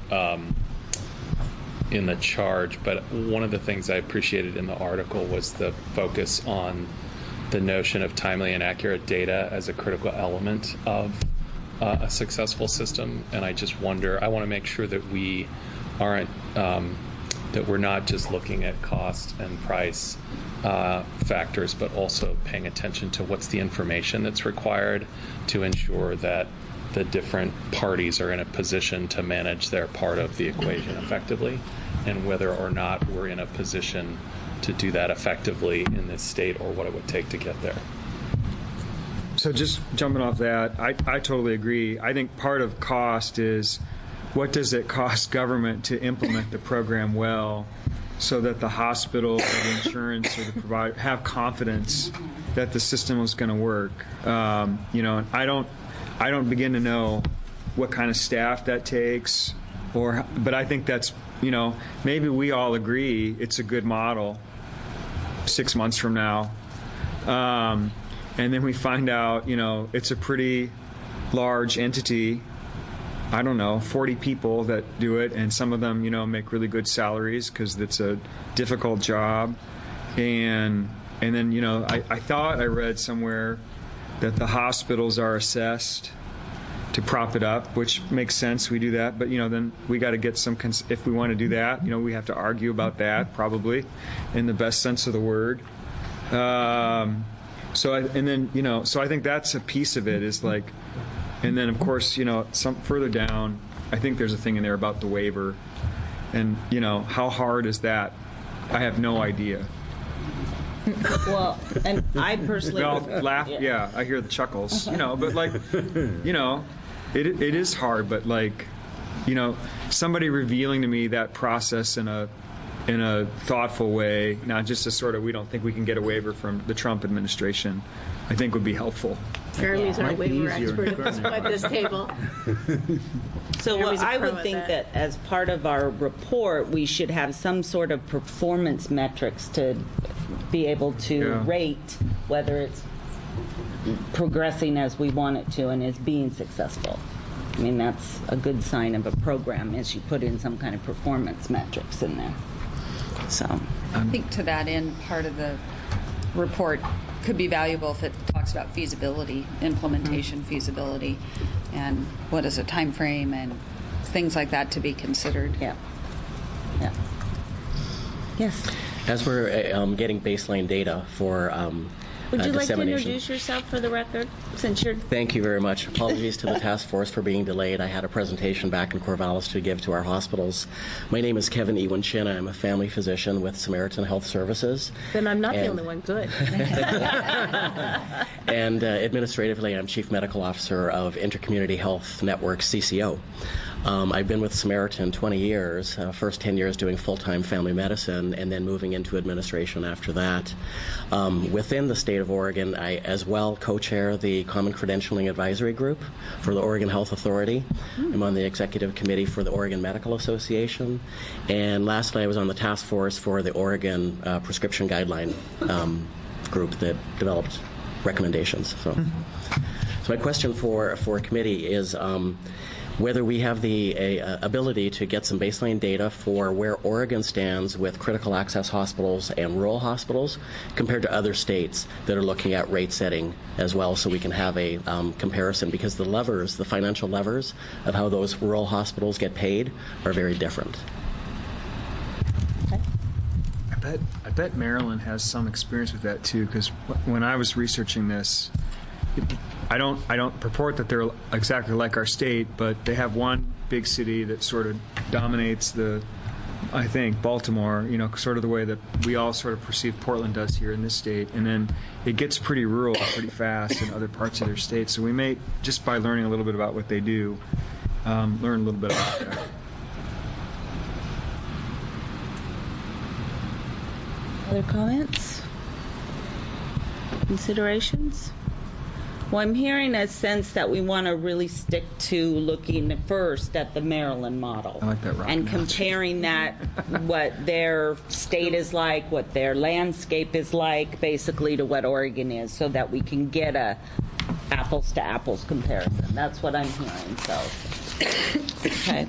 Speaker 7: charge, but one of the things I appreciated in the article was the focus on the notion of timely and accurate data as a critical element of a successful system. And I just wonder, I want to make sure that we aren't, that we're not just looking at cost and price factors, but also paying attention to what's the information that's required to ensure that the different parties are in a position to manage their part of the equation effectively, and whether or not we're in a position to do that effectively in this state, or what it would take to get there.
Speaker 5: So just jumping off that, I totally agree. I think part of cost is what does it cost government to implement the program well, so that the hospital or the insurance or the provider have confidence that the system is going to work. And I don't begin to know what kind of staff that takes, but I think that's, maybe we all agree it's a good model 6 months from now. And then we find out, it's a pretty large entity. I don't know, 40 people that do it, and some of them, make really good salaries because it's a difficult job. And then, I thought I read somewhere that the hospitals are assessed to prop it up, which makes sense. We do that, but then we got to get some. If we want to do that, we have to argue about that, probably, in the best sense of the word. So I think that's a piece of it. Is like. And then, of course, some further down, I think there's a thing in there about the waiver. And, how hard is that? I have no idea.
Speaker 1: Well, and I personally...
Speaker 5: laugh, yeah, I hear the chuckles, but it is hard, but somebody revealing to me that process in a thoughtful way, not just a sort of, we don't think we can get a waiver from the Trump administration, I think would be helpful.
Speaker 2: Jeremy's our waiver expert at this table.
Speaker 1: So I would think that as part of our report, we should have some sort of performance metrics to be able to rate whether it's progressing as we want it to and is being successful. I mean, that's a good sign of a program, is you put in some kind of performance metrics in there. So
Speaker 6: I think to that end, part of the report could be valuable if it talks about feasibility, implementation feasibility, and what is a time frame and things like that to be considered.
Speaker 1: Yeah. Yes.
Speaker 16: As we're getting baseline data for
Speaker 1: would you like to
Speaker 16: dissemination.
Speaker 1: introduce yourself for the record, since you're...
Speaker 16: Thank you very much. Apologies to the task force for being delayed. I had a presentation back in Corvallis to give to our hospitals. My name is Kevin Ewan Chin. I'm a family physician with Samaritan Health Services.
Speaker 1: Then I'm not the only one. Good.
Speaker 16: And administratively, I'm Chief Medical Officer of Intercommunity Health Network, CCO. I've been with Samaritan 20 years, first 10 years doing full-time family medicine, and then moving into administration after that. Within the state of Oregon, I as well co-chair the Common Credentialing Advisory Group for the Oregon Health Authority. I'm on the executive committee for the Oregon Medical Association. And lastly, I was on the task force for the Oregon Prescription Guideline group that developed recommendations. So my question for committee is whether we have the ability to get some baseline data for where Oregon stands with critical access hospitals and rural hospitals compared to other states that are looking at rate setting as well, so we can have a comparison, because the financial levers of how those rural hospitals get paid are very different.
Speaker 5: I bet Maryland has some experience with that too, because when I was researching this, I don't purport that they're exactly like our state, but they have one big city that sort of dominates I think, Baltimore, sort of the way that we all sort of perceive Portland does here in this state. And then it gets pretty rural pretty fast in other parts of their state. So we may, just by learning a little bit about what they do, learn a little bit about that.
Speaker 1: Other comments? Considerations? Well, I'm hearing a sense that we want to really stick to looking first at the Maryland model.
Speaker 5: I like that, Rob.
Speaker 1: And comparing that, what their state is like, what their landscape is like, basically to what Oregon is, so that we can get a apples to apples comparison. That's what I'm hearing, so. Okay.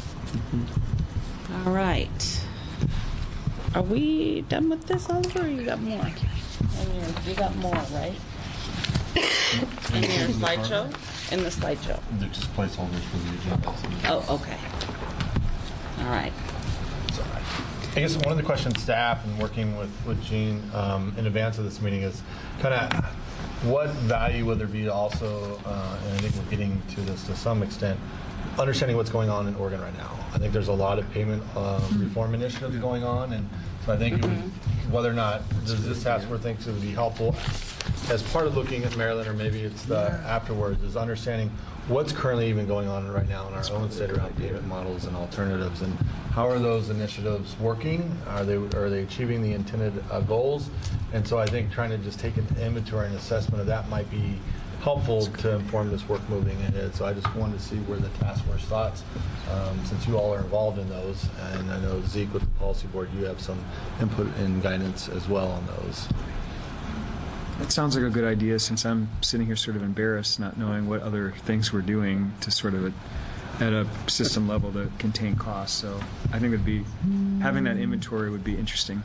Speaker 1: All right. Are we done with this, Oliver, or you got more? You got more, right? In your slideshow? In the slideshow.
Speaker 13: They're just placeholders for the agenda.
Speaker 1: Oh, okay. All right.
Speaker 13: I guess one of the questions staff and working with Jean in advance of this meeting is kind of what value would there be also, and I think we're getting to this to some extent, understanding what's going on in Oregon right now. I think there's a lot of payment reform initiatives going on, and so I think it would, whether or not this task force thinks it would be helpful as part of looking at Maryland, or maybe it's the afterwards, is understanding what's currently even going on right now in our own state around payment models and alternatives, and how are those initiatives working? Are they achieving the intended goals? And so I think trying to just take an inventory and assessment of that might be helpful to inform this work moving ahead. So I just wanted to see where the task force thoughts, since you all are involved in those, and I know Zeke with the policy board, you have some input and guidance as well on those.
Speaker 5: It sounds like a good idea, since I'm sitting here sort of embarrassed not knowing what other things we're doing to sort of at a system level to contain costs. So I think it'd be, having that inventory would be interesting.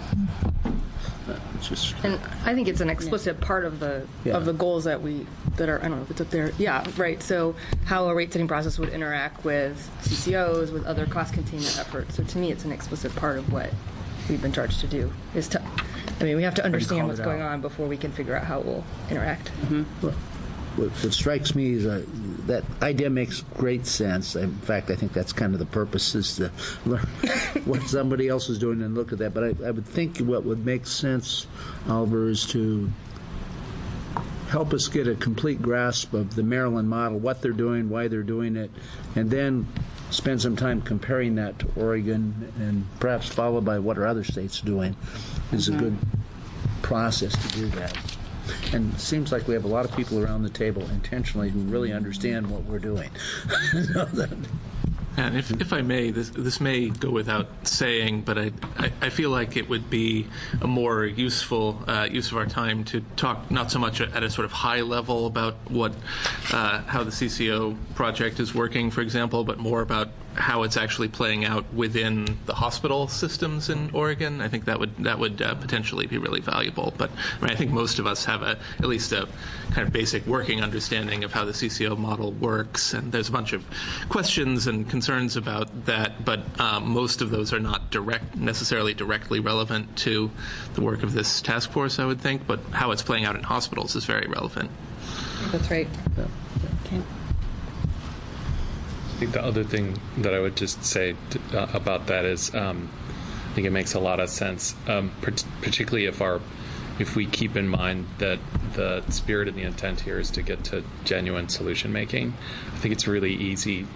Speaker 4: And I think it's an explicit part of the goals that are, I don't know if it's up there. Yeah, right. So how a rate setting process would interact with CCOs, with other cost containment efforts. So to me, it's an explicit part of what we've been charged to do. We have to understand what's going on before we can figure out how it will interact.
Speaker 3: What strikes me is that idea makes great sense. In fact, I think that's kind of the purpose, is to learn what somebody else is doing and look at that. But I would think what would make sense, Oliver, is to help us get a complete grasp of the Maryland model, what they're doing, why they're doing it, and then spend some time comparing that to Oregon, and perhaps followed by what are other states doing, is a good process to do that. And it seems like we have a lot of people around the table intentionally who really understand what we're doing.
Speaker 15: And if I may, this may go without saying, but I feel like it would be a more useful use of our time to talk not so much at a sort of high level about how the CCO project is working, for example, but more about how it's actually playing out within the hospital systems in Oregon. I think that would potentially be really valuable. But I think most of us have at least a kind of basic working understanding of how the CCO model works, and there's a bunch of questions and concerns about that, but most of those are not necessarily directly relevant to the work of this task force, I would think, but how it's playing out in hospitals is very relevant.
Speaker 4: That's right.
Speaker 7: Okay. I think the other thing that I would just say about that is I think it makes a lot of sense, particularly if we keep in mind that the spirit and the intent here is to get to genuine solution making. I think it's really easy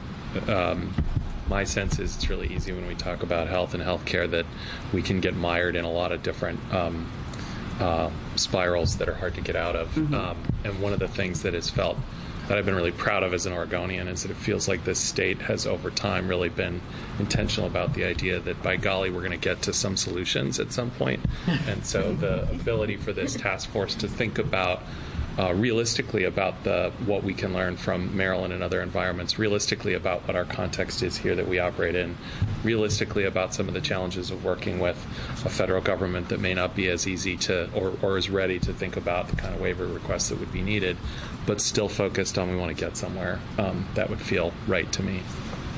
Speaker 7: my sense is it's really easy when we talk about health and healthcare that we can get mired in a lot of different spirals that are hard to get out of. And one of the things that I've been really proud of as an Oregonian is that it feels like this state has over time really been intentional about the idea that by golly we're going to get to some solutions at some point. And so the ability for this task force to think about realistically about what we can learn from Maryland and other environments, realistically about what our context is here that we operate in, realistically about some of the challenges of working with a federal government that may not be as easy to or as ready to think about the kind of waiver requests that would be needed, but still focused on we want to get somewhere. That would feel right to me.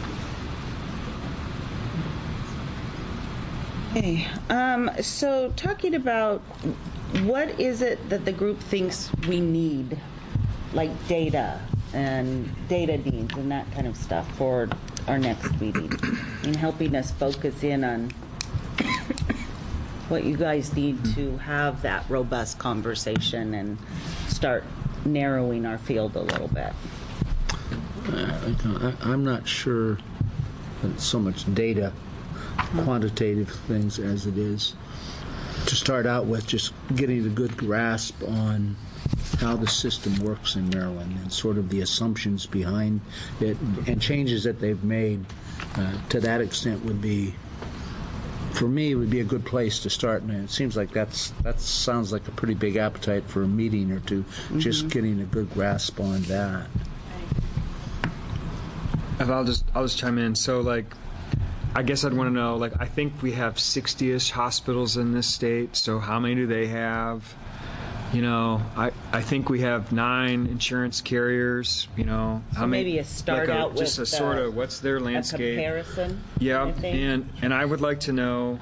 Speaker 1: Okay. So talking about what is it that the group thinks we need, like data and data needs and that kind of stuff for our next meeting, and helping us focus in on what you guys need to have that robust conversation and start narrowing our field a little bit.
Speaker 3: I'm not sure that it's so much data, quantitative things as it is to start out with just getting a good grasp on how the system works in Maryland and sort of the assumptions behind it and changes that they've made. To that extent would be, for me, would be a good place to start. And it seems like that sounds like a pretty big appetite for a meeting or two, just getting a good grasp on that.
Speaker 5: If I'll just chime in. So I guess I'd want to know, I think we have 60-ish hospitals in this state, so how many do they have? I think we have 9 insurance carriers,
Speaker 1: So
Speaker 5: how
Speaker 1: maybe a start out with
Speaker 5: just a sort of what's their landscape.
Speaker 1: A comparison.
Speaker 5: Yeah,
Speaker 1: kind of thing.
Speaker 5: and I would like to know,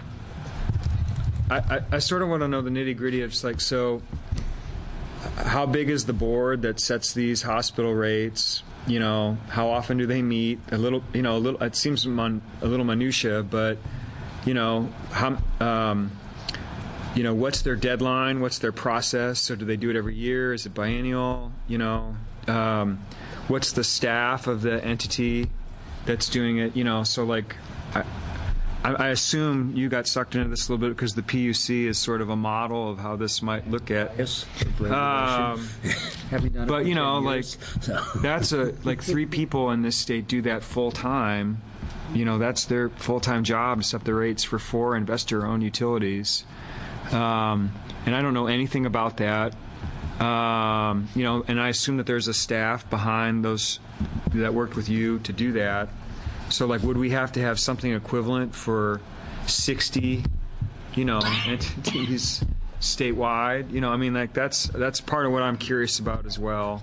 Speaker 5: I sort of want to know the nitty-gritty of so how big is the board that sets these hospital rates? How often do they meet? A little. It seems a little minutia, but how. What's their deadline? What's their process? So do they do it every year? Is it biennial? What's the staff of the entity that's doing it? So I assume you got sucked into this a little bit because the PUC is sort of a model of how this might look at.
Speaker 3: Yes.
Speaker 5: But that's 3 people in this state do that full time. That's their full time job to set the rates for 4 investor-owned utilities. And I don't know anything about that. And I assume that there's a staff behind those that worked with you to do that. So, would we have to have something equivalent for 60, entities statewide? That's part of what I'm curious about as well.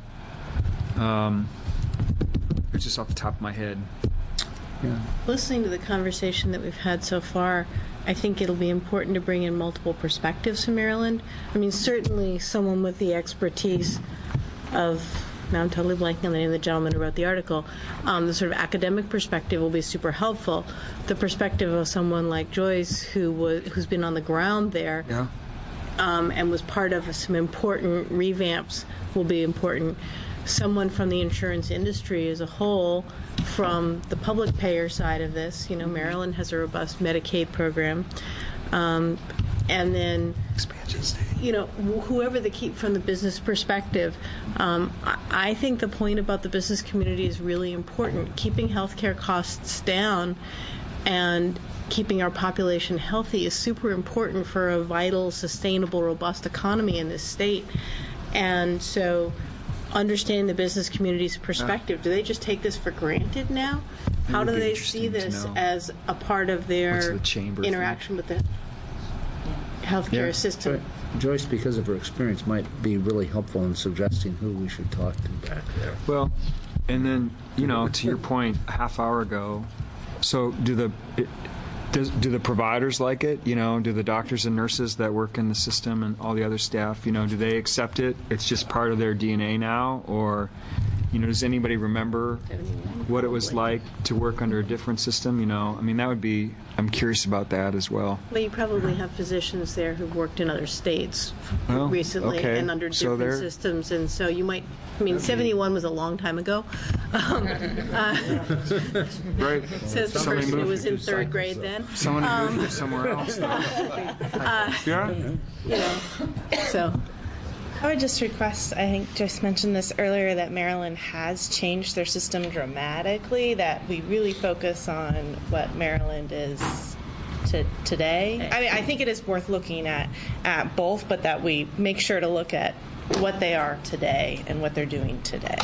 Speaker 5: It's just off the top of my head.
Speaker 2: Yeah. Listening to the conversation that we've had so far, I think it'll be important to bring in multiple perspectives from Maryland. Certainly someone with the expertise of, now I'm totally blanking on the name of the gentleman who wrote the article, the sort of academic perspective will be super helpful. The perspective of someone like Joyce, who's been on the ground there, and was part of some important revamps, will be important. Someone from the insurance industry as a whole, from the public payer side of this, Maryland has a robust Medicaid program, and then
Speaker 5: expansion state.
Speaker 2: Whoever they keep from the business perspective. I think the point about the business community is really important. Keeping healthcare costs down and keeping our population healthy is super important for a vital, sustainable, robust economy in this state. And so understanding the business community's perspective, do they just take this for granted now? How
Speaker 5: It
Speaker 2: do
Speaker 5: would be
Speaker 2: they
Speaker 5: interesting
Speaker 2: see
Speaker 5: to
Speaker 2: this
Speaker 5: know.
Speaker 2: as a part of
Speaker 5: What's
Speaker 2: their
Speaker 5: the chamber
Speaker 2: interaction with the healthcare system?
Speaker 3: Joyce, because of her experience, might be really helpful in suggesting who we should talk to back there.
Speaker 5: Well, and then, to your point, a half hour ago, so do the providers like it? Do the doctors and nurses that work in the system and all the other staff, do they accept it? It's just part of their DNA now? Or, does anybody remember what it was like to work under a different system? That would be, I'm curious about that as well.
Speaker 2: Well, you probably have physicians there who've worked in other states recently
Speaker 5: okay.
Speaker 2: and under
Speaker 5: So
Speaker 2: different systems, and so you might. 71 was a long time ago.
Speaker 5: Right.
Speaker 2: Says the person who was in third grade then.
Speaker 5: Someone who moved somewhere else. Yeah.
Speaker 2: So.
Speaker 8: I would just request, I think Joyce mentioned this earlier, that Maryland has changed their system dramatically, that we really focus on what Maryland is today. I think it is worth looking at both, but that we make sure to look at what they are today and what they're doing today.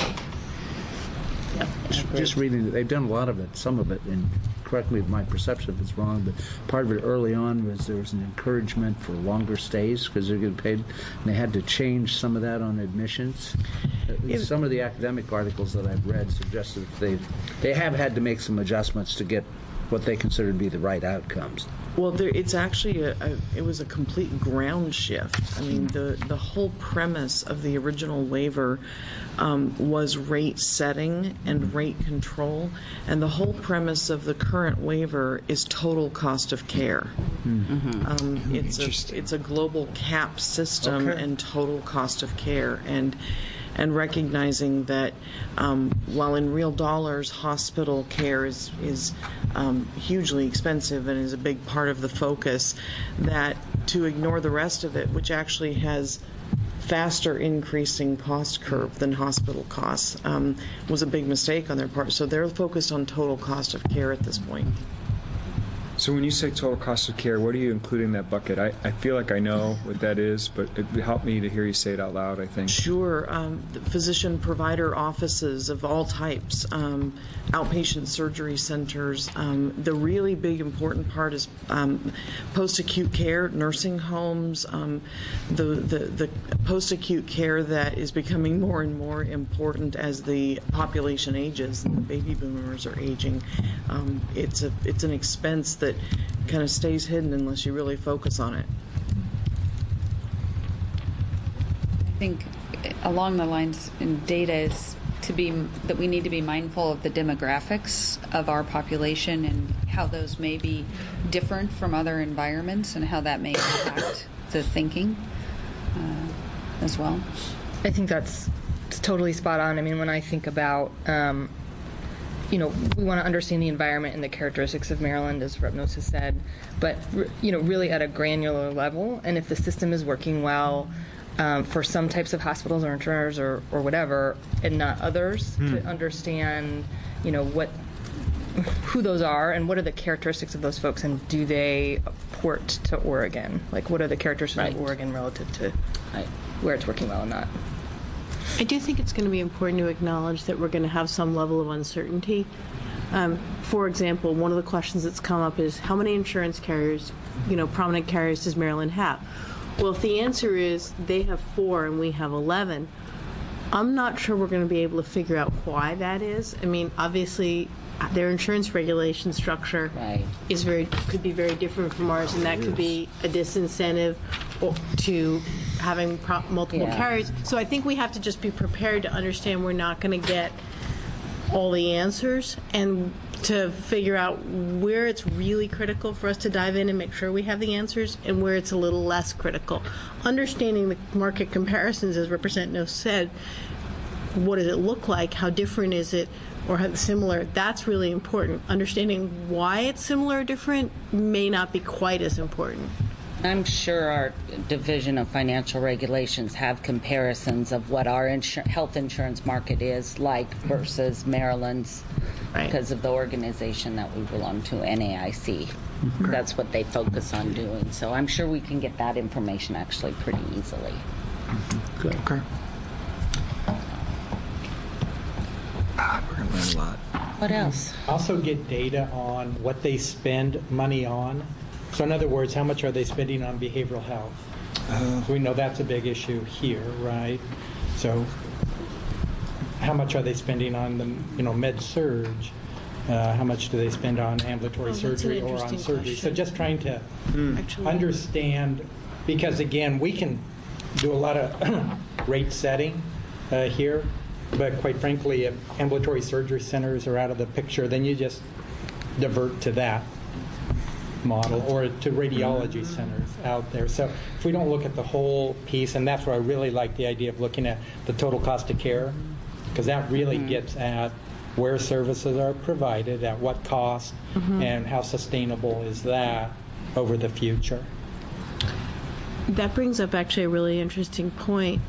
Speaker 3: Just reading it, they've done a lot of it, some of it, and correct me if my perception if it's wrong, but part of it early on was there was an encouragement for longer stays because they're getting paid, and they had to change some of that on admissions. Some of the academic articles that I've read suggested that they have had to make some adjustments to get what they consider to be the right outcomes.
Speaker 11: Well, it's actually it was a complete ground shift. I mean, the whole premise of the original waiver was rate setting and rate control, and the whole premise of the current waiver is total cost of care. Mm-hmm. It's a global cap system and total cost of care, and recognizing that while in real dollars hospital care is hugely expensive and is a big part of the focus, that to ignore the rest of it, which actually has faster increasing cost curve than hospital costs, was a big mistake on their part. So they're focused on total cost of care at this point.
Speaker 5: So when you say total cost of care, what are you including in that bucket? I feel like I know what that is, but it would help me to hear you say it out loud, I think.
Speaker 11: Sure. Physician provider offices of all types, outpatient surgery centers. The really big important part is post-acute care, nursing homes, the post-acute care that is becoming more and more important as the population ages and the baby boomers are aging. It's an expense that kind of stays hidden unless you really focus on it.
Speaker 6: I think along the lines in data is that we need to be mindful of the demographics of our population and how those may be different from other environments and how that may impact the thinking as well.
Speaker 4: I think that's totally spot on. I mean, when I think about we want to understand the environment and the characteristics of Maryland, as Rep. Knowles has said, but really at a granular level. And if the system is working well for some types of hospitals or insurers or whatever, and not others, to understand, who those are and what are the characteristics of those folks, and do they port to Oregon? Like, what are the characteristics of Oregon relative to where it's working well and not?
Speaker 2: I do think it's going to be important to acknowledge that we're going to have some level of uncertainty. For example, one of the questions that's come up is how many insurance carriers, prominent carriers, does Maryland have? Well, if the answer is they have 4 and we have 11, I'm not sure we're going to be able to figure out why that is. I mean, obviously, their insurance regulation structure could be very different from ours, and that could be a disincentive to having multiple carriers. So I think we have to just be prepared to understand we're not going to get all the answers, and to figure out where it's really critical for us to dive in and make sure we have the answers, and where it's a little less critical. Understanding the market comparisons, as Representative Knowles said, what does it look like? How different is it? Or how similar? That's really important. Understanding why it's similar or different may not be quite as important.
Speaker 1: I'm sure our Division of Financial Regulations have comparisons of what our health insurance market is like versus Maryland's, because of the organization that we belong to, NAIC. Mm-hmm. That's what they focus on doing. So I'm sure we can get that information actually pretty easily.
Speaker 3: Good.
Speaker 5: Okay. We're going to learn a lot.
Speaker 1: What else?
Speaker 10: Also get data on what they spend money on. So in other words, how much are they spending on behavioral health? So we know that's a big issue here, right? So how much are they spending on the med-surg? How much do they spend on ambulatory surgery or on surgery? So just trying to understand, because again, we can do a lot of rate setting here, but quite frankly, if ambulatory surgery centers are out of the picture, then you just divert to that model or to radiology centers out there. So if we don't look at the whole piece, and that's where I really like the idea of looking at the total cost of care, because that really gets at where services are provided, at what cost, and how sustainable is that over the future.
Speaker 2: That brings up actually a really interesting point,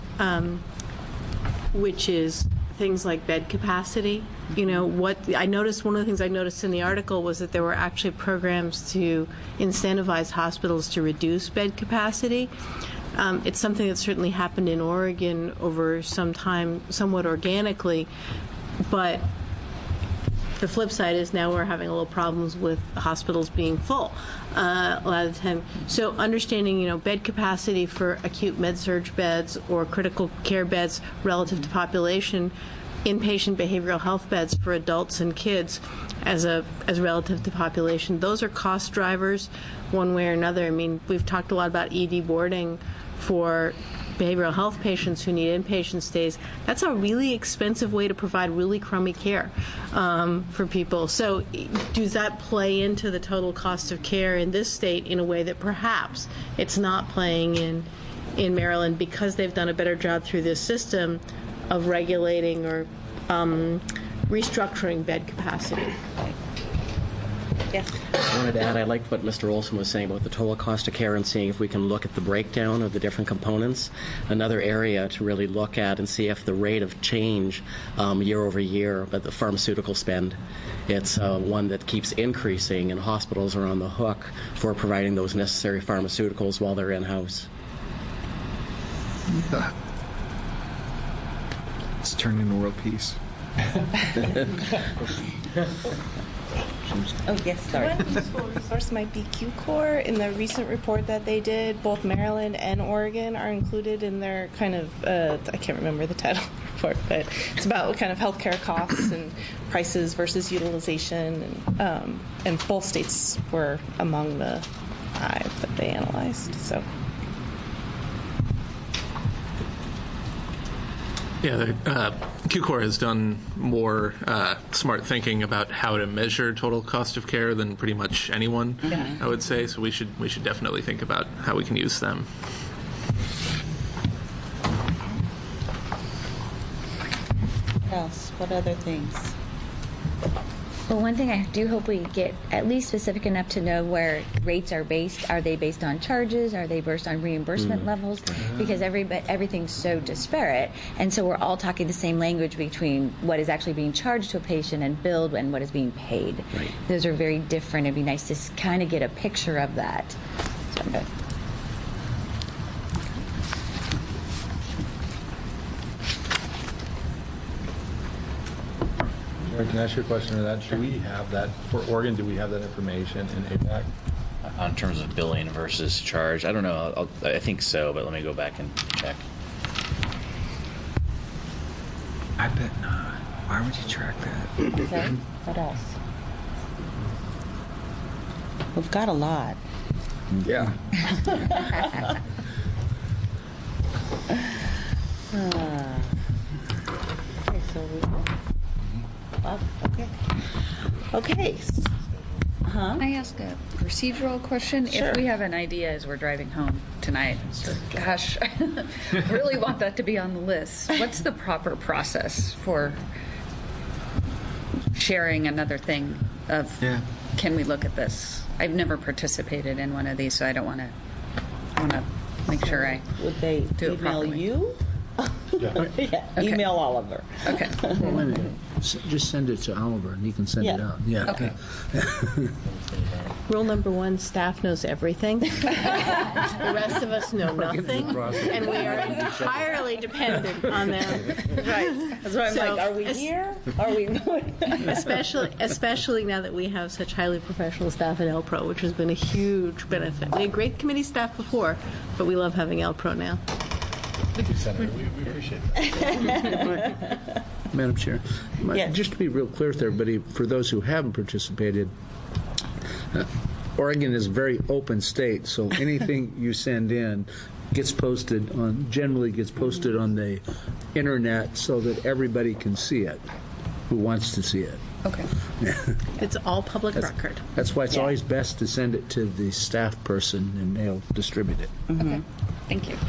Speaker 2: which is things like bed capacity. What I noticed, one of the things I noticed in the article was that there were actually programs to incentivize hospitals to reduce bed capacity. It's something that certainly happened in Oregon over some time, somewhat organically, but the flip side is now we're having a little problems with hospitals being full a lot of the time. So understanding, bed capacity for acute med-surg beds or critical care beds relative to population, inpatient behavioral health beds for adults and kids as relative to population, those are cost drivers one way or another. I mean, we've talked a lot about ED boarding for behavioral health patients who need inpatient stays. That's a really expensive way to provide really crummy care for people. So does that play into the total cost of care in this state in a way that perhaps it's not playing in Maryland because they've done a better job through this system of regulating or restructuring bed capacity?
Speaker 1: Yes.
Speaker 16: I wanted to add, I liked what Mr. Olson was saying about the total cost of care and seeing if we can look at the breakdown of the different components. Another area to really look at and see if the rate of change year over year, but the pharmaceutical spend, it's one that keeps increasing, and hospitals are on the hook for providing those necessary pharmaceuticals while they're in-house.
Speaker 17: It's turning into world peace.
Speaker 1: Oh, yes, sorry.
Speaker 8: One useful resource might be Q-Core. In the recent report that they did, both Maryland and Oregon are included in their kind of, I can't remember the title of the report, but it's about kind of healthcare costs and prices versus utilization. And both states were among the 5 that they analyzed. So.
Speaker 15: Yeah, Q-Core has done more smart thinking about how to measure total cost of care than pretty much anyone, I would say. So we should definitely think about how we can use them.
Speaker 1: What else? What other things?
Speaker 9: Well, one thing I do hope we get at least specific enough to know where rates are based. Are they based on charges? Are they based on reimbursement levels? Because everything's so disparate. And so we're all talking the same language between what is actually being charged to a patient and billed and what is being paid.
Speaker 16: Right.
Speaker 9: Those are very different. It'd be nice to kind of get a picture of that. So,
Speaker 13: Can I ask you a question to that? Do we have that for Oregon? Do we have that information in APAC?
Speaker 14: On terms of billing versus charge, I don't know. I think so, but let me go back and check.
Speaker 17: I bet not. Why would you track that?
Speaker 1: Okay. What else? We've got a lot.
Speaker 17: Yeah.
Speaker 1: Okay, so okay. Okay.
Speaker 6: I ask a procedural question?
Speaker 1: Sure.
Speaker 6: If we have an idea as we're driving home tonight, gosh, I really want that to be on the list. What's the proper process for sharing another thing of, can we look at this? I've never participated in one of these, so I don't want to. I want to make sure I
Speaker 1: would they
Speaker 6: do it
Speaker 1: email
Speaker 6: properly.
Speaker 1: you? Email Oliver.
Speaker 4: Okay.
Speaker 3: Well, wait a minute. Just send it to Oliver, and he can send it out. Yeah.
Speaker 4: Okay.
Speaker 2: Rule number 1, staff knows everything. The rest of us know nothing, and we are entirely dependent on them.
Speaker 1: Right. That's why I'm like, are we here? Are we?
Speaker 2: Especially now that we have such highly professional staff at LPRO, which has been a huge benefit. We had great committee staff before, but we love having LPRO now.
Speaker 13: Thank you, Senator. We appreciate that.
Speaker 3: Madam Chair, just to be real clear with everybody, for those who haven't participated, Oregon is a very open state, so anything you send in generally gets posted on the internet so that everybody can see it who wants to see it.
Speaker 4: Okay.
Speaker 2: It's all public record.
Speaker 3: That's why it's always best to send it to the staff person and they'll distribute it.
Speaker 4: Okay. Thank you.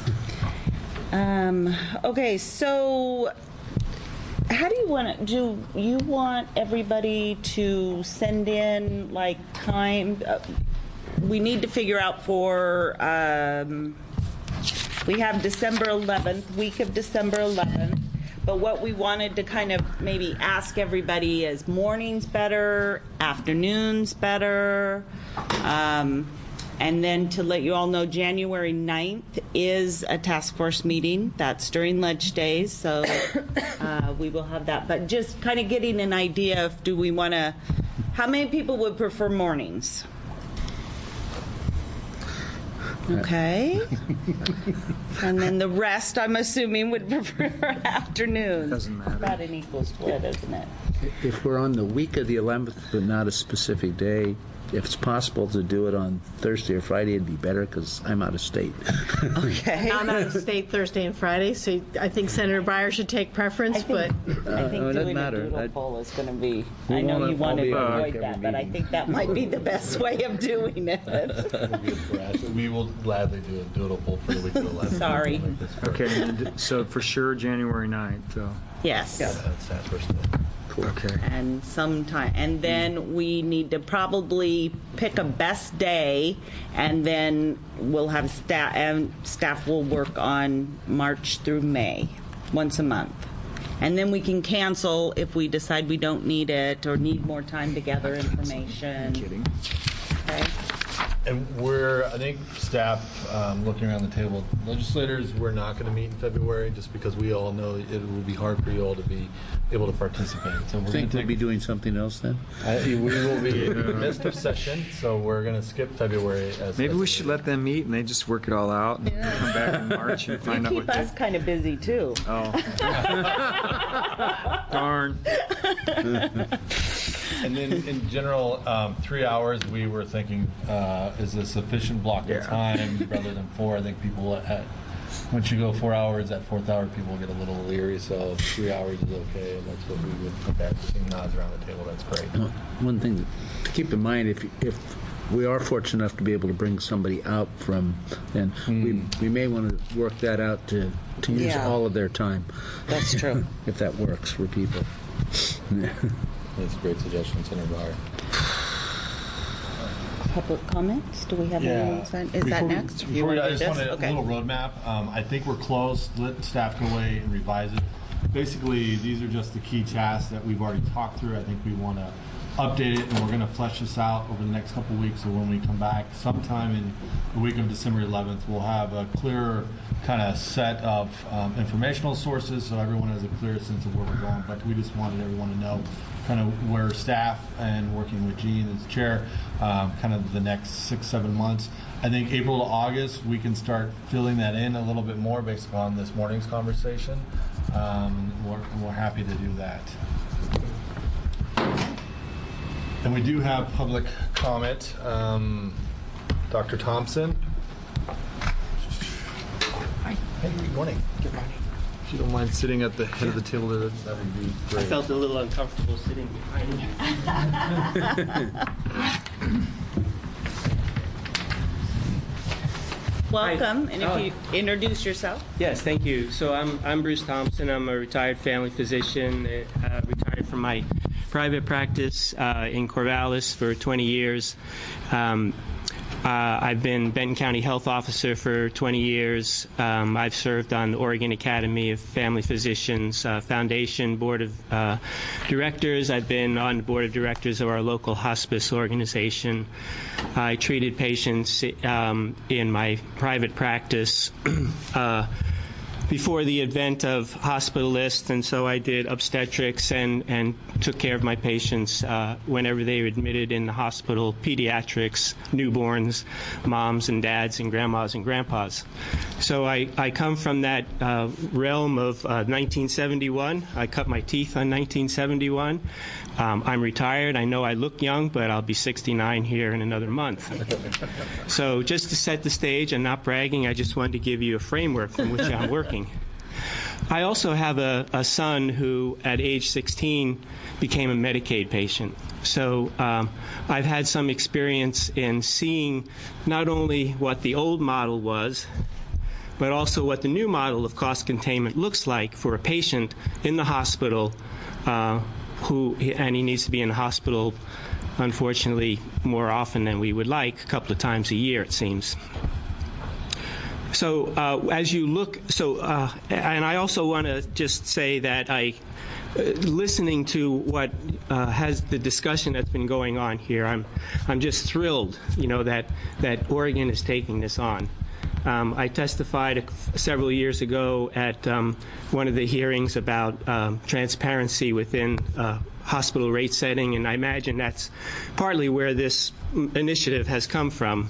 Speaker 1: Okay, so how do you you want everybody to send in like time? We need to figure out for, we have December 11th, week of December 11th, but what we wanted to kind of maybe ask everybody is mornings better, afternoons better, and then to let you all know, January 9th is a task force meeting. That's during lunch days, so we will have that. But just kind of getting an idea of, do we want to, how many people would prefer mornings? Okay. And then the rest, I'm assuming, would prefer afternoons.
Speaker 5: Doesn't matter.
Speaker 1: About an equal split, isn't it?
Speaker 3: If we're on the week of the 11th, but not a specific day, if it's possible to do it on Thursday or Friday, it'd be better because I'm out of state.
Speaker 1: Okay.
Speaker 2: I'm out of state Thursday and Friday, so I think Senator Breyer should take preference,
Speaker 1: I think doing a doodle poll is going to be, I know you want to avoid that, but I think that might be the best way of doing it.
Speaker 13: We will gladly do a doodle poll for the week of the 11th.
Speaker 1: Sorry.
Speaker 5: Okay, so for sure January 9th, though.
Speaker 1: Yes.
Speaker 13: Yeah, that's first day.
Speaker 5: Okay.
Speaker 1: And sometime, and then we need to probably pick a best day, and then we'll have staff will work on March through May, once a month. And then we can cancel if we decide we don't need it or need more time to gather information.
Speaker 5: Kidding.
Speaker 13: Okay. And I think staff, looking around the table, legislators, we're not going to meet in February just because we all know it will be hard for you all to be able to participate. So we're going to
Speaker 3: be doing something else then?
Speaker 13: We will be in the midst of session, so we're going to skip February.
Speaker 5: Maybe we should let them meet and they just work it all out and come back in March and find out what
Speaker 1: keep us kind of busy too.
Speaker 5: Oh. Darn.
Speaker 13: And then in general, 3 hours we were thinking is a sufficient block of time rather than 4. I think people, once you go 4 hours, that 4th hour people get a little leery, so 3 hours is okay, and that's what we would look at. Seeing nods around the table, that's great.
Speaker 3: One thing to keep in mind, if we are fortunate enough to be able to bring somebody out from, then we may want to work that out to use all of their time.
Speaker 1: That's true.
Speaker 3: If that works for people.
Speaker 13: That's a great suggestion, Senator Breyer.
Speaker 1: Public comments? Do we have any? Is that next?
Speaker 13: I just wanted a little roadmap. I think we're close. Let staff go away and revise it. Basically, these are just the key tasks that we've already talked through. I think we want to update it, and we're going to flesh this out over the next couple of weeks. So when we come back sometime in the week of December 11th, we'll have a clearer kind of set of informational sources so everyone has a clear sense of where we're going. But we just wanted everyone to know kind of where staff and working with Gene as chair, kind of the next 6-7 months. I think April to August, we can start filling that in a little bit more based upon this morning's conversation. We're happy to do that. And we do have public comment. Dr. Thompson.
Speaker 18: Hi.
Speaker 13: Hey, good morning.
Speaker 18: Good morning.
Speaker 13: If you don't mind sitting at the head of the table, that would be great.
Speaker 18: I felt a little uncomfortable sitting behind you.
Speaker 1: Welcome, and if you introduce yourself.
Speaker 18: Yes, thank you. So I'm Bruce Thompson. I'm a retired family physician, retired from my private practice in Corvallis for 20 years. I've been Benton County Health Officer for 20 years. I've served on the Oregon Academy of Family Physicians Foundation Board of Directors. I've been on the Board of Directors of our local hospice organization. I treated patients in my private practice before the advent of hospitalists, and so I did obstetrics and took care of my patients whenever they were admitted in the hospital, pediatrics, newborns, moms and dads and grandmas and grandpas. So I come from that realm of 1971. I cut my teeth on 1971. I'm retired. I know I look young, but I'll be 69 here in another month. So just to set the stage, I'm not bragging, I just wanted to give you a framework from which I'm working. I also have a son who, at age 16, became a Medicaid patient. So I've had some experience in seeing not only what the old model was, but also what the new model of cost containment looks like for a patient in the hospital and he needs to be in the hospital, unfortunately, more often than we would like, a couple of times a year, it seems. So as you look, and I also want to just say that listening to what has the discussion that's been going on here, I'm just thrilled, that Oregon is taking this on. I testified several years ago at one of the hearings about transparency within hospital rate setting, and I imagine that's partly where this initiative has come from.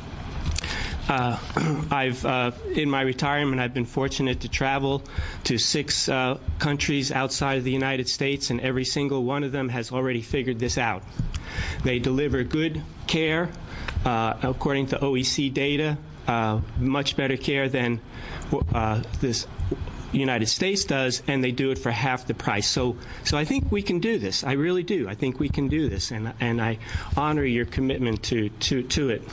Speaker 18: In my retirement, I've been fortunate to travel to 6 countries outside of the United States, and every single one of them has already figured this out. They deliver good care, according to OEC data, much better care than this United States does, and they do it for half the price. So I think we can do this. I really do. I think we can do this, and I honor your commitment to it.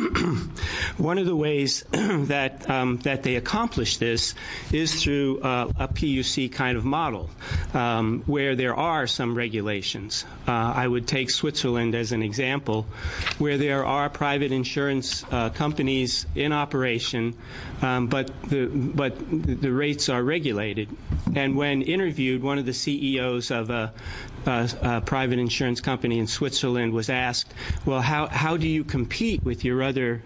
Speaker 18: One of the ways that they accomplish this is through a PUC kind of model, where there are some regulations. I would take Switzerland as an example, where there are private insurance companies in operation, but the rates are regulated. And when interviewed, one of the CEOs of a private insurance company in Switzerland was asked, "Well, how do you compete with your other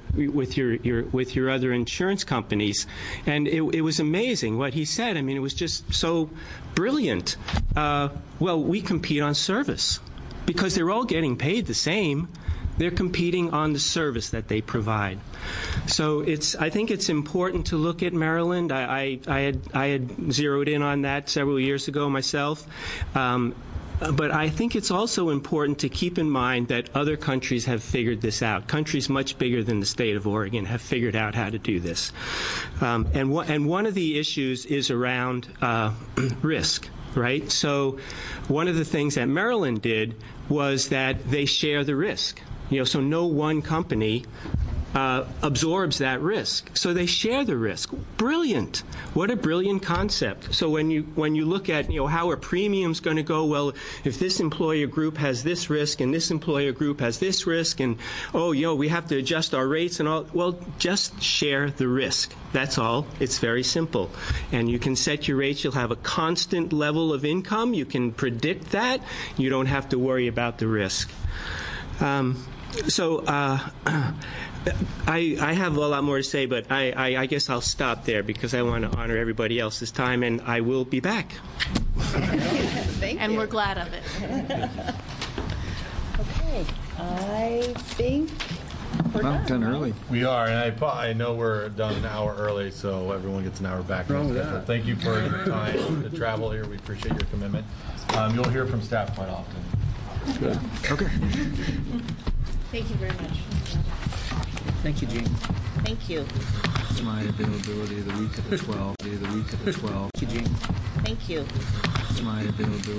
Speaker 18: insurance companies?" And it was amazing what he said. I mean, it was just so brilliant. Well, we compete on service because they're all getting paid the same. They're competing on the service that they provide. So I think it's important to look at Maryland. I had zeroed in on that several years ago myself. But I think it's also important to keep in mind that other countries have figured this out. Countries much bigger than the state of Oregon have figured out how to do this. And one of the issues is around risk, right? So one of the things that Maryland did was that they share the risk. So no one company absorbs that risk. So they share the risk. Brilliant. What a brilliant concept. So when you look at how are premiums going to go, well, if this employer group has this risk and this employer group has this risk, and we have to adjust our rates and all, well, just share the risk. That's all. It's very simple. And you can set your rates. You'll have a constant level of income. You can predict that. You don't have to worry about the risk. I have a lot more to say, but I guess I'll stop there because I want to honor everybody else's time, and I will be back.
Speaker 2: And we're glad of it.
Speaker 1: Okay, I think we're done
Speaker 5: early.
Speaker 13: We are, and I know we're done an hour early, so everyone gets an hour back. Thank you for your time to travel here. We appreciate your commitment. You'll hear from staff quite often.
Speaker 5: Good. Okay.
Speaker 2: Thank you very much.
Speaker 3: Thank you, Jean.
Speaker 1: Thank you.
Speaker 17: My availability the week of the 12th.
Speaker 3: Thank you, Jean.
Speaker 1: Thank you.
Speaker 17: My availability.